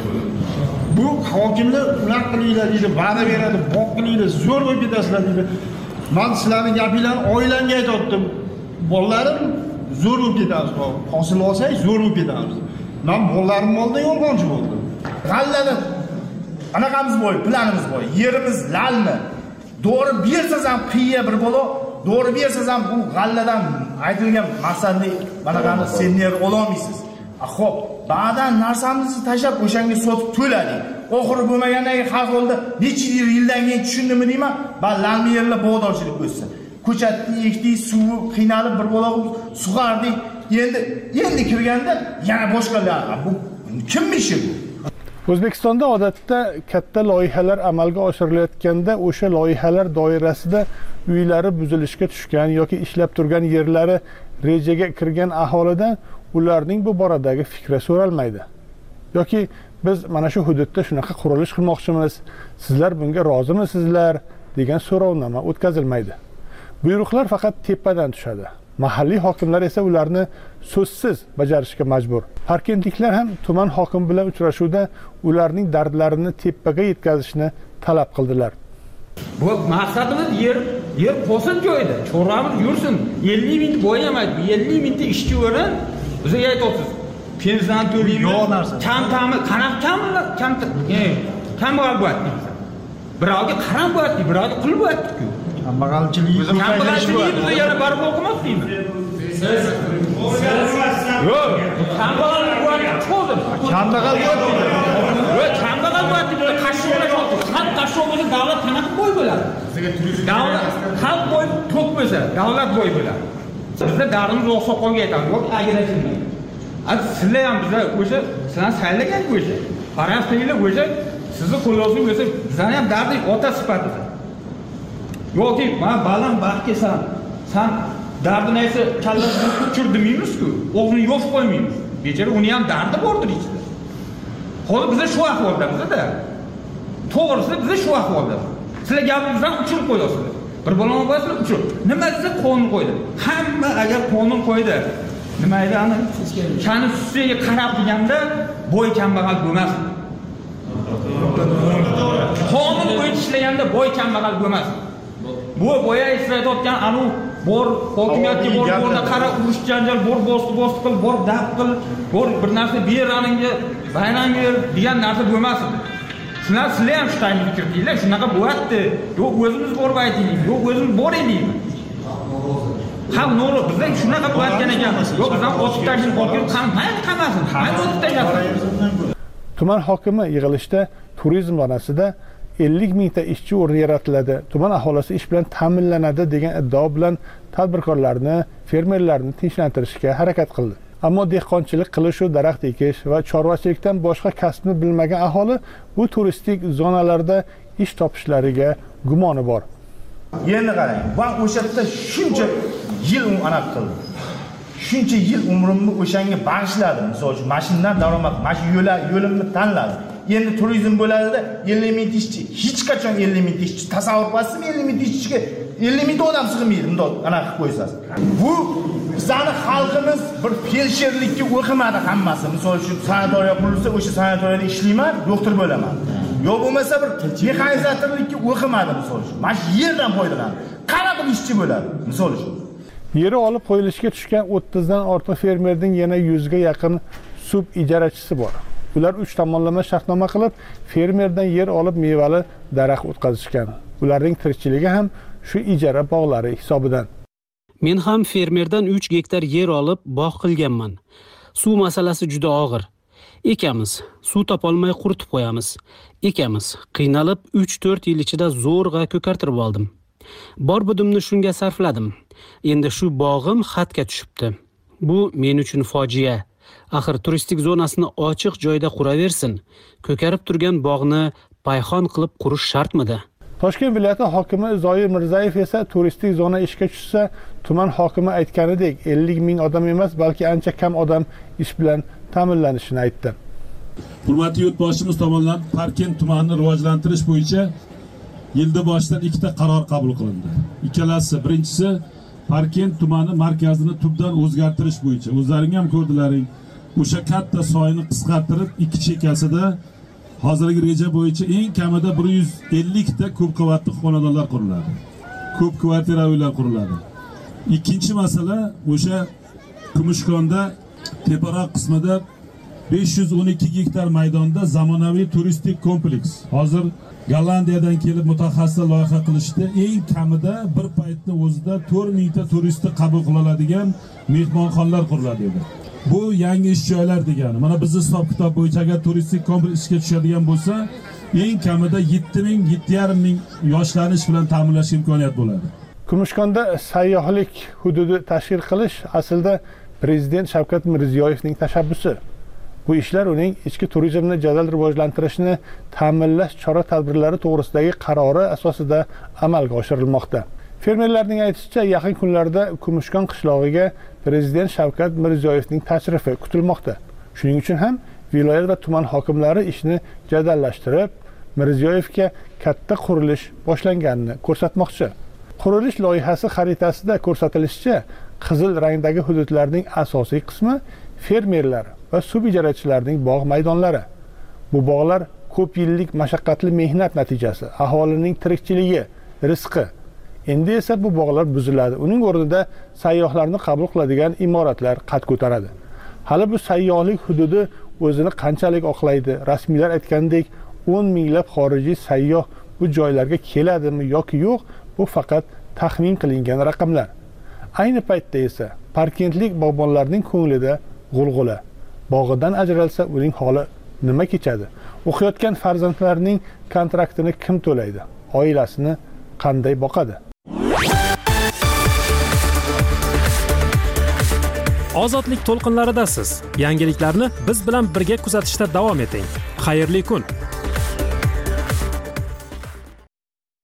Bu hokimlar unaqa qilinglar deydi, va'da beradi, boq qilinglar, zo'r bo'lib ketasizlar deydi. Men sizlarning gapinglarni oilamga aytdim. Bolalarim zo'r bo'lib ketamiz. Hosil olsak zo'r bo'lib ketamiz. Men bolalarim oldida yolg'onchi bo'ldim. G'allada anaqamiz bo'y, planimiz bo'y, yerimiz lalmi. To'g'ri bersangiz ham qiya bir bo'lo, to'g'ri bersangiz ham bu g'alladan aytilgan maqsadli manaqani senner ololmaysiz. Xo'p, ba'dan narsamizni tashlab o'shanga sotib to'ladik. Oxiri bo'lmagandan keyin har holda necha yildan keyin tushundimmi deyman, ba lalmi yerlar bog'dorchilik o'tsin. Ko'chatni ekdik, suvi qiynalib bir bo'lib sug'ardik. Endi kirganda yana boshqalar. Bu kimning ishi bu? O'zbekistonda odatda katta loyihalar amalga oshirilayotganda o'sha loyihalar doirasida uylari buzilishga tushgan yoki ishlab turgan yerlari rejaga kirgan aholidan ularning bu boradagi fikri so'ralmaydi. Yoki biz mana shu hududda shunaqa qurilish qilmoqchimiz, sizlar bunga rozimisizlar degan so'rovnoma o'tkazilmaydi. Buyruqlar faqat tepadan tushadi. Mahalliy hokimlar esa ularni so'zsiz bajarishga majbur. Parkentliklar ham tuman hokimi bilan uchrashuvda ularning dardlarini tepaga yetkazishni talab qildilar. Bu maqsadimiz yer qo'sin joyida, chorramiz yursin. 50 ming bo'yamaydi. 50 mingta ishchi o'rin bizga aytasiz. Pensiya to'laymiz. Kam bo'lyapti. Birovga qarab bo'lyapti, birovga qilib bo'lyapti-ku. Kambag'alchilik bizga yana barib o'qimas deymiz. Yo'q, kambag'al bo'lyapti, cho'zdim. Kambag'al bo'lyapti, qashshoqlar oldi. Xalq qashshoq bo'lsa davlat qanaqa bo'y bo'ladi? Davlat xalq bo'y to'q bo'lsa, davlat bo'y bo'ladi. Bizda dardimiz oqsoqolga aytamiz, yo'q, agirashinglar. Sizlar ham bizlar o'sha sizlar saylagan o'sha. Parastinglar o'sha sizni qo'llovsiz o'sha bizlarning ham dardik ota sifatida. Yo'q, men baland baxtga san dardini esa kallasini uchir demaymiz-ku, o'g'lini yo'q qo'ymaymiz. Bechora uni ham dardi bordir ichida. Hozir bizlar shu ahvolda bizda. To'g'risi bizlar shu ahvolda. Sizlar gapingizdan uchirib qo'yasizlar. Bir balon bo'lsa uchir. Nima siz qonun qo'ydi? Hamma agar qonun qo'ydi, nima edi ana? Shani ustiga qarab deganda bo'y kambag'al bo'lmas. Qonun bo'yicha ishlaganda bo'y kambag'al bo'lmas. Bu bo'ya ishlayotgan anu bor hokimiyatga borda qarab urush janjal bor bosti qil, bor dab qil, bor bir narsa beraningga, bayrangga degan narsa bo'lmas. Sizlar ham shu taymga kirdinglar, shunaqa bo'lyapti. Yo'q, o'zimiz borib aytaylik, yo'q, o'zimiz bor edik. Ham no'g'ri, bizda shunaqa bo'layotgan ekan. Yo'q, bizdan o'tib tashlab qolgan, mayli qamasin, mayli o'tib tashlasin. Tuman hokimi yig'ilishda turizm zonasida 50 mingta ishchi o'rni yaratiladi, tuman aholisi ish bilan ta'minlanadi degan iddao bilan tadbirkorlarni, fermerlarni tinchlantirishga harakat qildi. Ammo dehqonchilik qilish, daraxt ekish va chorvachilikdan boshqa kasbni bilmagan aholi bu turistik zonalarda ish topishlariga gumoni bor. Endi qarang, va o'sha yerda shuncha yil anaqa qildi. Shuncha yil umrimni o'shanga bag'ishladim. Misol uchun mashinadan daromad, yo'limni tanladim. Endi turizm bo'ladida 50 ming ishchi, hech qachon 50 ming ishchi tasavvur qilsam 50 ming ishchiga 50 ming odam sig'maydi, bundoq anaqa qilib qo'ysangiz. Bu bizani xalqimiz bir felsherlikka o'qimadi hammasi. Misol uchun sanatoriya qurilsa, o'sha sanatoriyada ishlayman, doktor bo'laman. Yo bo'lmasa bir mexanizatorlikka o'qimadi misol uchun. Mana shu yerdan foydalanadi. Qanaqa ishchi bo'ladi misol uchun. Yeri olib qo'yilishga tushgan 30 dan ortiq fermerning yana 100 ga yaqin sub ijarachisi bor. Ular 3 tomonlama shartnoma qilib, fermerdan yer olib mevali daraxt o'tkazishgan. Ularning tirikchiligi ham shu ijara bog'lari hisobidan. Men ham fermerdan 3 gektar yer olib bog' qilganman. Suv masalasi juda og'ir. Ekamiz, suv topolmay quritib qo'yamiz. Ekamiz, qiynalib 3-4 yil ichida zo'rg'a ko'kartirib oldim. Bor budimni shunga sarfladim. Endi shu bog'im xatga tushibdi. Bu men uchun fojia. Axir turistik zonasini ochiq joyda quraversin. Ko'karib turgan bog'ni payxon qilib qurish shartmidi? Toshkent viloyati hokimi Zoir Mirzayev esa turistik zona ishga tushsa, tuman hokimi aytganidek 50 ming odam emas, balki ancha kam odam ish bilan ta'minlanishini aytdi. Hurmatli yurtboshimiz tomonidan Parkent tumanini rivojlantirish bo'yicha yilda boshidan ikkita qaror qabul qilindi. Ikkalasi, birinchisi Parkent tumani markazini tubdan o'zgartirish bo'yicha. O'zlaring ham ko'rdilaring, o'sha katta soyni qisqartirib ikki chekkasida hozirgi reja bo'yicha eng kamida 150 ta ko'p qavatli xonadonlar quriladi. Ko'p kvartira uylar quriladi. Ikkinchi masala o'sha Kumushkonda teparoq qismida 512 gektar maydonda zamonaviy turistik kompleks. Hozir Gollandiyadan kelib mutaxassislar loyiha qilishdi. Eng kamida bir paytda o'zida 4000 ta turistni qabul qila oladigan mehmonxonalar quriladi edi. Bu yangi ish joylar degani. Mana bizning hisob-kitob bo'yicha agar turistik kompleks ishga tushadigan bo'lsa, eng kamida 7000-7,5 ming yoshlarni ish bilan ta'minlash imkoniyati bo'ladi. Kumushkonda sayyohlik hududi tashkil qilish aslida Prezident Shavkat Mirziyoyevning tashabbusi. Bu ishlar uning ichki turizmni jadal rivojlantirishni ta'minlash chora-tadbirlari to'g'risidagi qarori asosida amalga oshirilmoqda. Fermerlarning aytishicha, yaqin kunlarda Kumushkon qishlog'iga Prezident Shavkat Mirziyoyevning tashrifi kutilmoqda. Shuning uchun ham viloyat va tuman hokimlari ishni jadallashtirib, Mirziyoyevga katta qurilish boshlanganini ko'rsatmoqchi. Qurilish loyihasi xaritasida ko'rsatilishicha, qizil rangdagi hududlarning asosiy qismi fermerlar va suv ijarachilarining bog' maydonlari. Bu bog'lar ko'p yillik mashaqqatli mehnat natijasi, aholining tirikchiligi, rizqi. Endi esa bu bog'lar buziladi. Uning o'rnida sayyohlarni qabul qiladigan imoratlar qad ko'taradi. Hali bu sayyohlik hududi o'zini qanchalik oqlaydi? Rasmiylar aytgandek 10 minglab xorijiy sayyoh bu joylarga keladimi yoki yo'q, bu faqat taxmin qilingan raqamlar. Ayni paytda esa Parkentlik bog'bonlarning ko'nglida g'ulg'ula. Bog'idan ajralsa uning holi nima kechadi? O'qiyotgan farzandlarining kontraktini kim to'laydi? Oilasini qanday boqadi? Ozodlik to'lqinlaridasiz. Yangiliklarni biz bilan birga kuzatishda davom eting. Xayrli kun.